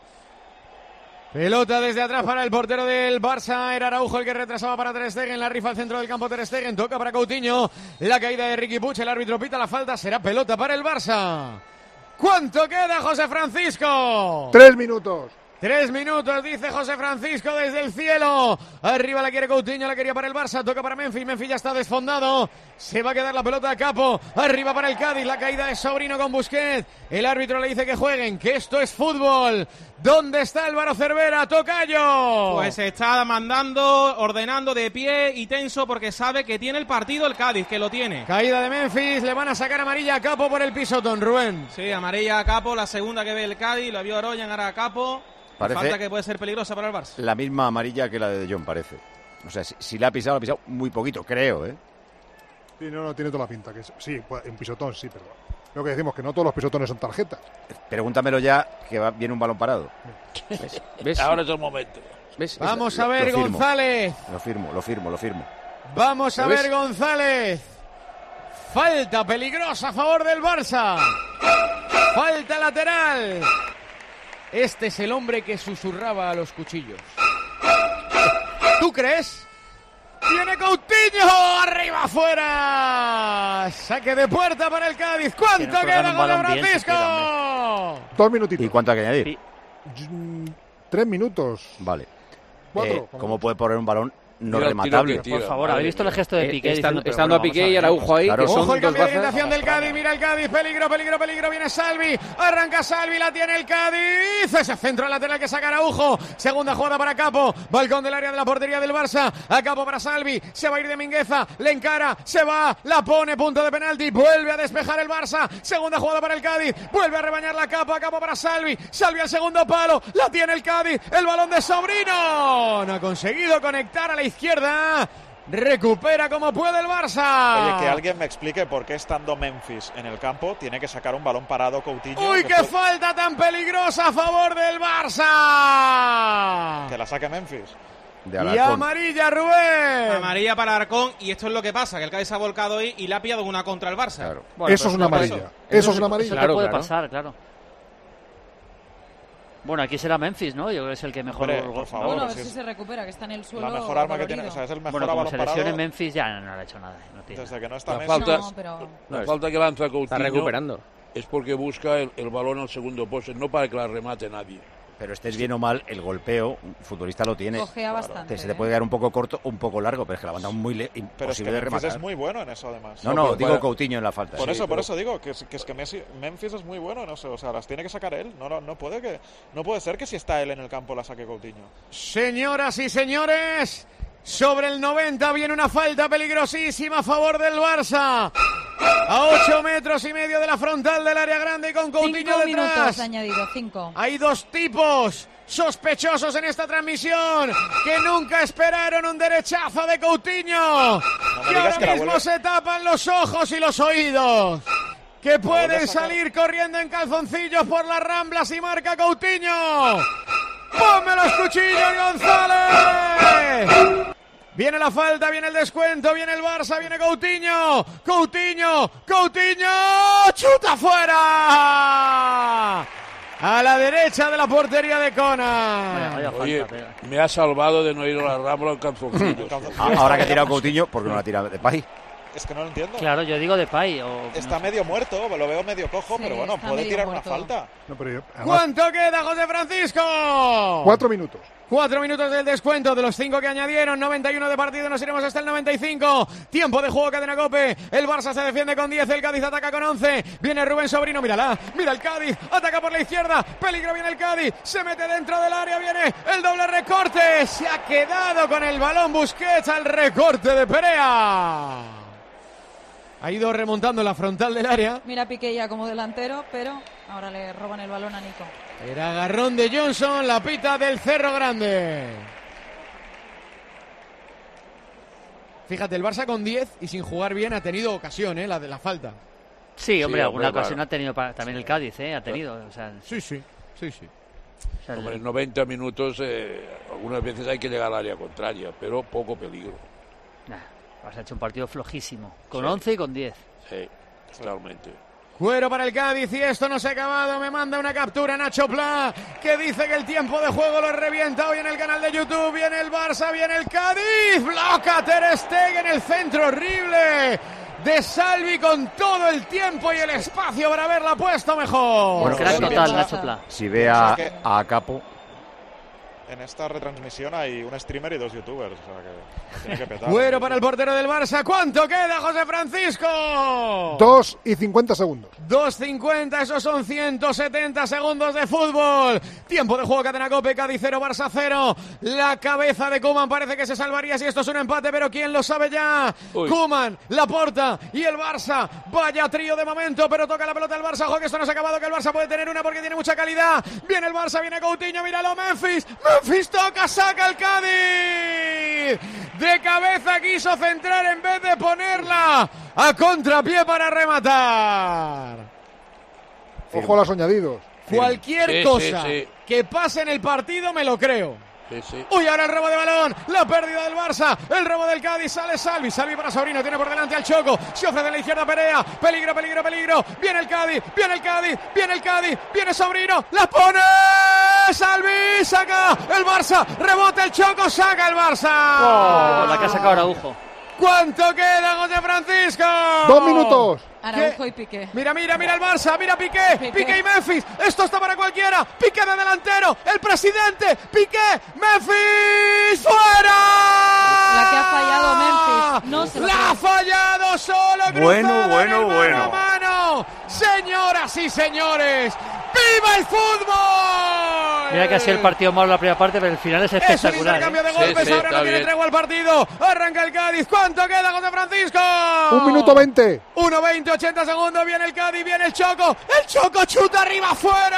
Pelota desde atrás para el portero del Barça. Era Araujo el que retrasaba para Ter Stegen. La rifa al centro del campo Ter Stegen. Toca para Coutinho. La caída de Riqui Puig. El árbitro pita la falta. Será pelota para el Barça. ¿Cuánto queda, José Francisco? Tres minutos. Tres minutos, dice José Francisco desde el cielo. Arriba la quiere Coutinho, la quería para el Barça. Toca para Memphis, Memphis ya está desfondado. Se va a quedar la pelota a Capo. Arriba para el Cádiz, la caída de Sobrino con Busquets. El árbitro le dice que jueguen, que esto es fútbol. ¿Dónde está Álvaro Cervera, tocayo? Pues se está mandando, ordenando de pie y tenso porque sabe que tiene el partido el Cádiz, que lo tiene. Caída de Memphis, le van a sacar amarilla a Capo por el pisotón, Rubén. Sí, amarilla a Capo, la segunda que ve el Cádiz, la vio Aroyan, ahora a Capo. Parece- Falta que puede ser peligrosa para el Barça. La misma amarilla que la de De Jong, parece. O sea, si, si la ha pisado, la ha pisado muy poquito, creo, ¿eh? Sí, no, no, tiene toda la pinta. Que es- sí, pues, un pisotón, sí, pero lo que decimos que no todos los pisotones son tarjetas. Pregúntamelo ya, que va, viene un balón parado. ¿Ves? ¿Ves? Ahora es el momento. ¿Ves? Vamos Lo- a ver, lo firmo. González. Lo firmo, lo firmo, lo firmo. Vamos a ¿Lo ver, ves? González. Falta peligrosa a favor del Barça. Falta lateral. Este es el hombre que susurraba a los cuchillos. ¿Tú crees? ¡Tiene Coutinho! ¡Arriba, afuera! Saque de puerta para el Cádiz. Que nos ¿Cuánto juegan queda un con balón bien, Francisco? Dos minutitos. ¿Y cuánto hay que añadir? Mm, Tres minutos. Vale. Cuatro, Eh, ¿Cómo puede poner un balón no Tira, rematable? tira que tira. Por favor, ¿habéis visto el gesto de Eh, Piqué? estando- diciendo, pero estando bueno, a Piqué vamos y ver, Araujo vamos. ahí, Claro. que son Ojo el dos cambio de bazas. orientación del Cádiz, mira el Cádiz, peligro, peligro, peligro, viene Salvi, arranca Salvi, la tiene el Cádiz, ese centro lateral que saca Araujo, segunda jugada para Capo, balcón del área de la portería del Barça, a Capo para Salvi, se va a ir de Mingueza, le encara, se va, la pone, punto de penalti, vuelve a despejar el Barça, segunda jugada para el Cádiz, vuelve a rebañar la Capo, a Capo para Salvi, Salvi al segundo palo, la tiene el Cádiz, el balón de Sobrino, no ha conseguido conectar a la izquierda. Recupera como puede el Barça. Oye, que alguien me explique por qué estando Memphis en el campo tiene que sacar un balón parado Coutinho. ¡Uy, que qué fue- falta tan peligrosa a favor del Barça! Que la saque Memphis. De Y Alarcón. amarilla, Rubén. Amarilla para Arcón y esto es lo que pasa, que el Cádiz se ha volcado ahí y le ha pillado una contra el Barça. Claro. Bueno, Eso pero es una por amarilla. eso- Eso es una Eso amarilla. te Claro, puede claro. pasar, claro. Bueno, aquí será Memphis, ¿no? Yo creo que es el que mejor... Hombre, gol- por favor. Bueno, a ver sí si es se recupera, que está en el suelo. La mejor arma que dolorido. tiene, o sea, es el mejor Bueno, a como balón se lesione parado Memphis ya no le ha hecho nada. No tiene desde que no está La Messi. falta, No, pero- la falta que lanza Coutinho Está recuperando. es porque busca el, el balón al segundo poste, no para que la remate nadie. Pero estés bien o mal, el golpeo, un futbolista lo tiene. Cojea bastante, Te- Se te ¿eh? puede quedar un poco corto o un poco largo, pero es que la banda es muy le- Pero es que imposible de Memphis rematar. es muy bueno en eso, además. No, No, no, pero digo para- Coutinho en la falta. Por sí. eso, por pero- eso digo que es que, es que Messi, Memphis es muy bueno, no sé, o sea, las tiene que sacar él. No, no, no puede que, no puede ser que si está él en el campo la saque Coutinho. Señoras y señores, sobre el noventa viene una falta peligrosísima a favor del Barça. A ocho metros y medio de la frontal del área grande y con Coutinho Cinco minutos detrás. añadido, cinco. Hay dos tipos sospechosos en esta transmisión que nunca esperaron un derechazo de Coutinho. me Que digas ahora que la mismo vuelve- se tapan los ojos y los oídos. Que vuelve pueden a sacar. salir corriendo en calzoncillos por las Ramblas y marca Coutinho. ¡Ponme los cuchillos, González! Viene la falta, viene el descuento, viene el Barça, viene Coutinho. Coutinho, Coutinho, chuta fuera. A la derecha de la portería de Vaya, Kona. vaya Oye, falta, pega. me ha salvado de no ir a la Rambla en calzoncillos. Ah, ahora que ha tirado Coutinho, ¿por qué no la tira de Pay? Es que no lo entiendo. Claro, yo digo Depay. O, está no medio muerto, lo veo medio cojo, sí, pero bueno, puede tirar muerto. Una falta. No, pero yo, además, ¿cuánto queda, José Francisco? Cuatro minutos. Cuatro minutos del descuento de los cinco que añadieron. noventa y uno de partido, nos iremos hasta el noventa y cinco. Tiempo de juego, Cadena COPE. El Barça se defiende con diez, el Cádiz ataca con once. Viene Rubén Sobrino, mírala. Mira el Cádiz, ataca por la izquierda. Peligro, viene el Cádiz. Se mete dentro del área, viene el doble recorte. Se ha quedado con el balón Busquets al recorte de Perea. Ha ido remontando la frontal del área. Mira Piqué ya como delantero, pero ahora le roban el balón a Nico. Era agarrón de Johnson, la pita del Cerro Grande. Fíjate, el Barça con diez y sin jugar bien ha tenido ocasión, ¿eh? La de la falta. Sí, hombre, sí, alguna hombre, ocasión claro. ha tenido para, también el Cádiz, ¿eh? Ha tenido. O sea, sí, sí, sí, sí. O sea, Hombre, en noventa minutos eh, algunas veces hay que llegar al área contraria, pero poco peligro. Nah, Barça ha hecho un partido flojísimo. Con Sí. once y con diez. Sí, totalmente. Cuero para el Cádiz y esto no se ha acabado. Me manda una captura Nacho Pla que dice que el tiempo de juego lo revienta hoy en el canal de YouTube. Viene el Barça, viene el Cádiz. Bloca Ter Stegen en el centro horrible de Salvi con todo el tiempo y el espacio para haberla puesto mejor. Bueno, crack si total, ve- Nacho Pla. Si ve a, a Capo... En esta retransmisión hay un streamer y dos youtubers, o sea que tiene que petar. Cuero para el portero del Barça. ¿Cuánto queda, José Francisco? Dos y cincuenta segundos. dos cincuenta, esos son ciento setenta segundos de fútbol. Tiempo de juego, Cadena COPE, Cádiz cero, Barça cero. La cabeza de Koeman parece que se salvaría si esto es un empate, pero ¿quién lo sabe ya? Koeman, Laporta y el Barça. Vaya trío de momento, pero toca la pelota el Barça. Ojo que esto no se ha acabado, que el Barça puede tener una porque tiene mucha calidad. Viene el Barça, viene Coutinho, míralo, Memphis. Memphis toca, saca el Cádiz. De cabeza quiso centrar en vez de ponerla a contrapié para rematar. Ojo a los añadidos. Cualquier Sí, cosa sí, sí. que pase en el partido me lo creo. Sí, sí. Uy, ahora el robo de balón, la pérdida del Barça, el robo del Cádiz, sale Salvi, Salvi para Sobrino, tiene por delante al Choco, se ofrece de la izquierda Perea, peligro, peligro, peligro, viene el Cádiz, viene el Cádiz, viene el Cádiz, viene Sobrino, la pone Salvi, saca el Barça, rebota el Choco, saca el Barça. Oh, la que ha sacado Araujo. ¿Cuánto queda, José Francisco? Dos minutos. Araujo y Piqué. Mira, mira, mira el Barça, mira Piqué, Piqué, Piqué y Memphis, esto está para cualquiera, Piqué de delantero, el presidente, Piqué, Memphis, ¡fuera! La que ha fallado Memphis. No se lo ¡La creo. ha fallado solo! Bueno, cruzada bueno, en el mano bueno. a mano. Señoras y señores, ¡viva el fútbol! Mira que ha sido el partido malo la primera parte, pero el final es Es un espectacular. intercambio de ¿eh? golpes, Sí, sí, ahora está no tiene bien. tregua al partido, arranca el Cádiz, ¿cuánto queda, José Francisco? Un minuto veinte. uno veinte, ochenta segundos, viene el Cádiz, viene el Choco, el Choco chuta arriba,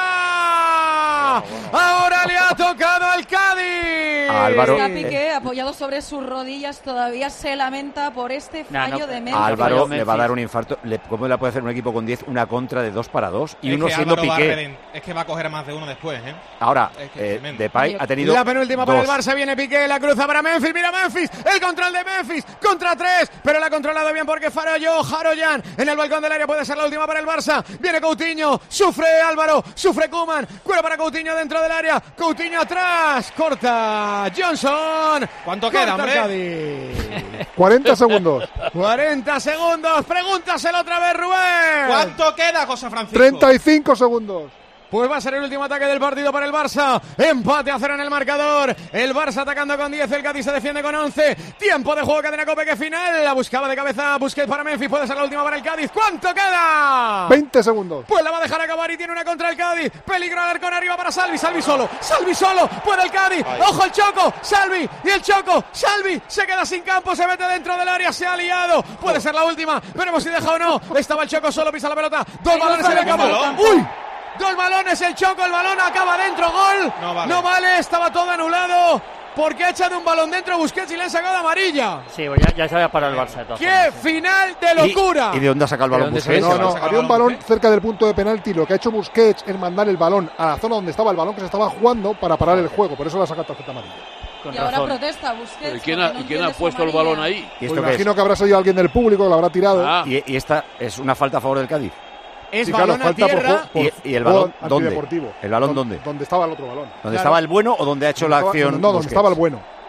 fuera. Ahora le ha tocado al Cádiz. Álvaro. Está Piqué apoyado sobre sus rodillas, todavía se lamenta por este No, fallo no, de A Memphis. Álvaro Memphis. le va a dar un infarto. Le- ¿Cómo le puede hacer un equipo con diez una contra de dos para dos? Y Es uno que siendo Álvaro va a Piqué. reden- es que va a coger a más de uno después, ¿eh? Ahora, Es que eh, tremendo. Depay ha tenido La penúltima para dos. el Barça, viene Piqué, la cruza para Memphis, mira Memphis, el control de Memphis, contra tres, pero la ha controlado bien porque falló Haroyan en el balcón del área, puede ser la última para el Barça, viene Coutinho, sufre Álvaro, sufre Koeman, cuero para Coutinho dentro del área, Coutinho atrás, corta Johnson. ¿Cuánto Corta queda, hombre? Cádiz. cuarenta segundos. cuarenta segundos, pregúntaselo otra vez, Rubén. ¿Cuánto queda, José Francisco? treinta y cinco segundos. Pues va a ser el último ataque del partido para el Barça. Empate a cero en el marcador. El Barça atacando con diez, el Cádiz se defiende con once. Tiempo de juego, Cadena COPE, que final. La buscaba de cabeza Busquets para Memphis. Puede ser la última para el Cádiz. ¿Cuánto queda? veinte segundos. Pues la va a dejar acabar y tiene una contra el Cádiz. Peligro al arcón arriba para Salvi. Salvi solo. Salvi solo. Puede el Cádiz. Ojo el Choco. Salvi. Y el Choco. Salvi se queda sin campo. Se mete dentro del área. Se ha liado. Puede ser la última. Veremos si deja o no. Estaba el Choco solo. Pisa la pelota. Dos balones en el campo. ¡Uy! Dos balones, el Choco, el balón acaba dentro, gol. No vale. No vale, estaba todo anulado. Porque ha echado un balón dentro Busquets y le han sacado amarilla. Sí, pues ya, ya se había parado el Barça de todas ¡Qué formas, sí. final de locura! ¿Y de dónde ha sacado el balón ¿De dónde Busquets? sale? No, no, sacar había un el balón, balón cerca del punto de penalti. Lo que ha hecho Busquets es mandar el balón a la zona donde estaba el balón que se estaba jugando para parar el juego. Por eso le ha sacado tarjeta amarilla. Con Y ahora razón. protesta Busquets. ¿Y quién porque ha, no y quién ha entiende su puesto el amarilla. balón ahí? ¿Y Pues esto qué es? imagino que habrá salido alguien del público, lo habrá tirado. Ah, Y, y esta es una falta a favor del Cádiz. Es Sí, claro, balón a falta por tierra. juego- por ¿Y- y el juego balón dónde? antideportivo. ¿El balón Don- dónde? Donde estaba el otro balón. ¿Dónde estaba el bueno o donde ha hecho Donde la estaba- acción? No, donde Busquets? estaba el bueno.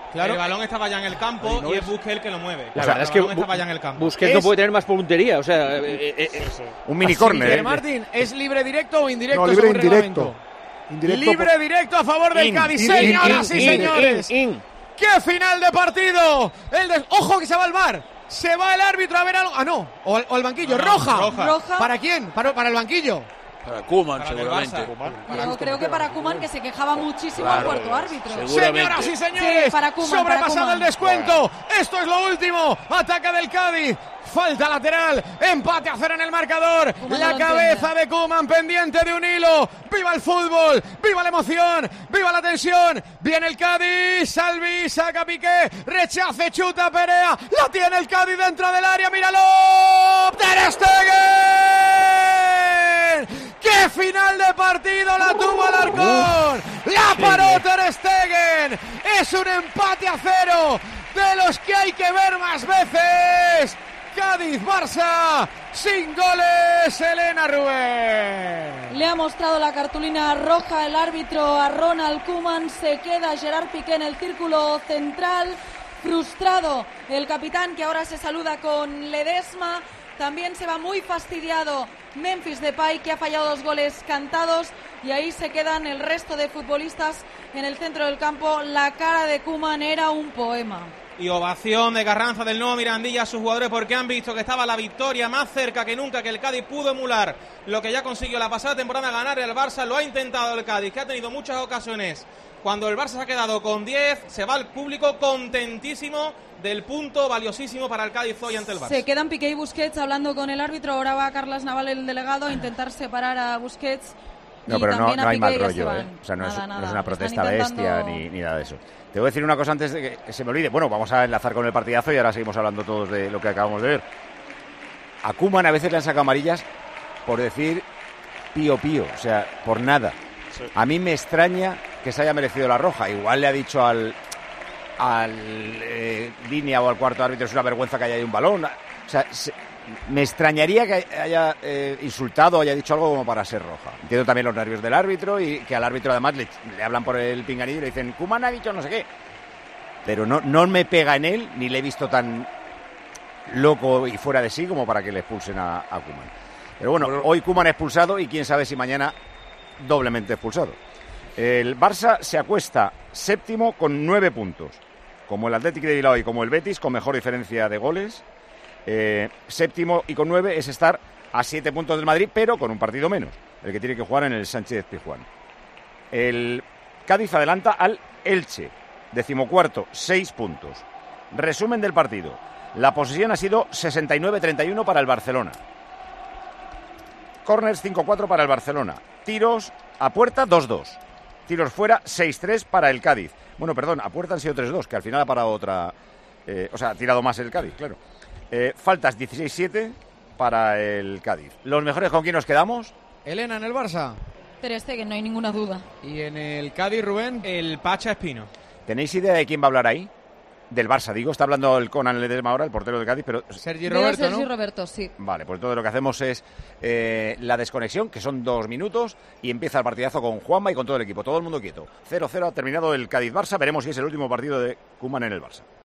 Claro. El balón estaba ya en el campo no y es Busquets el que lo mueve. La verdad es que el balón estaba ya en el campo. Busquets es... no puede tener más puntería, o sea, eh, eh, eh, un mini córner. ¿eh? Martín, ¿es libre directo o indirecto? No, libre indirecto. indirecto. Libre por... directo a favor del in, Cádiz, in, señoras in, y in, señores. In, in, in. ¡Qué final de partido! El de... ¡Ojo que se va al bar! Se va el árbitro a ver algo. Ah, no, o al, o al banquillo. No, roja. roja. ¿Roja? ¿Para quién? Para, para el banquillo. Para Koeman, seguramente. Yo creo que para Koeman, que se quejaba muchísimo al claro, cuarto árbitro. Señoras y señores, sí, para Koeman, sobrepasado para el descuento. Esto es lo último. Ataca del Cádiz. Falta lateral. Empate a cero en el marcador. Koeman la cabeza de Koeman pendiente de un hilo. ¡Viva el fútbol! ¡Viva la emoción! ¡Viva la tensión! Viene el Cádiz. Salvi saca Piqué. Rechace, chuta Perea. La tiene el Cádiz dentro del área. ¡Míralo! ¡Ter Stegen! ¡Qué final de partido la tuvo Alarcón! ¡La paró Ter Stegen! ¡Es un empate a cero de los que hay que ver más veces! Cádiz-Barça, sin goles, Elena Rubén. Le ha mostrado la cartulina roja el árbitro a Ronald Koeman. Se queda Gerard Piqué en el círculo central. Frustrado el capitán, que ahora se saluda con Ledesma. También se va muy fastidiado Memphis Depay, que ha fallado dos goles cantados, y ahí se quedan el resto de futbolistas en el centro del campo. La cara de Koeman era un poema. Y ovación de Carranza del nuevo Mirandilla a sus jugadores, porque han visto que estaba la victoria más cerca que nunca, que el Cádiz pudo emular lo que ya consiguió la pasada temporada, ganar el Barça. Lo ha intentado el Cádiz, que ha tenido muchas ocasiones. Cuando el Barça se ha quedado con diez, se va el público contentísimo del punto valiosísimo para el Cádiz hoy ante el Barça. Se quedan Piqué y Busquets hablando con el árbitro. Ahora va Carles Naval, el delegado, a intentar separar a Busquets. No, pero no, no hay mal rollo, ¿eh? O sea, no, nada, es, nada. no es una protesta bestia ni, ni nada de eso. Te voy a decir una cosa antes de que se me olvide. Bueno, vamos a enlazar con el partidazo y ahora seguimos hablando todos de lo que acabamos de ver. A Koeman a veces le han sacado amarillas por decir pío pío, o sea, por nada. Sí. A mí me extraña que se haya merecido la roja. Igual le ha dicho al al eh, línea o al cuarto árbitro, es una vergüenza que haya ahí un balón. O sea, se, me extrañaría que haya eh, insultado o haya dicho algo como para ser roja. Entiendo también los nervios del árbitro y que al árbitro además le, le hablan por el pinganillo y le dicen Koeman ha dicho no sé qué. Pero no, no me pega en él, ni le he visto tan loco y fuera de sí como para que le expulsen a, a Koeman. Pero bueno, hoy Koeman expulsado y quién sabe si mañana doblemente expulsado. El Barça se acuesta séptimo con nueve puntos. Como el Athletic de Bilbao y como el Betis, con mejor diferencia de goles. Eh, séptimo y con nueve es estar a siete puntos del Madrid, pero con un partido menos, el que tiene que jugar en el Sánchez-Pizjuán. El Cádiz adelanta al Elche, decimocuarto, seis puntos. Resumen del partido. La posesión ha sido sesenta y nueve treinta y uno para el Barcelona. Corners cinco cuatro para el Barcelona. Tiros a puerta dos dos. Tiros fuera seis tres para el Cádiz. Bueno, perdón, a puerta han sido tres dos, que al final ha parado otra... Eh, o sea, ha tirado más el Cádiz, claro. Eh, faltas dieciséis siete para el Cádiz. ¿Los mejores con quién nos quedamos? Elena, en el Barça. Ter Stegen, no hay ninguna duda. ¿Y en el Cádiz, Rubén? El Pacha Espino. ¿Tenéis idea de quién va a hablar ahí? Del Barça, digo. Está hablando el Conan Ledesma ahora, el portero del Cádiz, pero... Sergi Roberto, Sergi ¿no? Roberto, sí. Vale, pues todo lo que hacemos es eh, la desconexión, que son dos minutos, y empieza el partidazo con Juanma y con todo el equipo. Todo el mundo quieto. cero cero ha terminado el Cádiz-Barça. Veremos si es el último partido de Koeman en el Barça.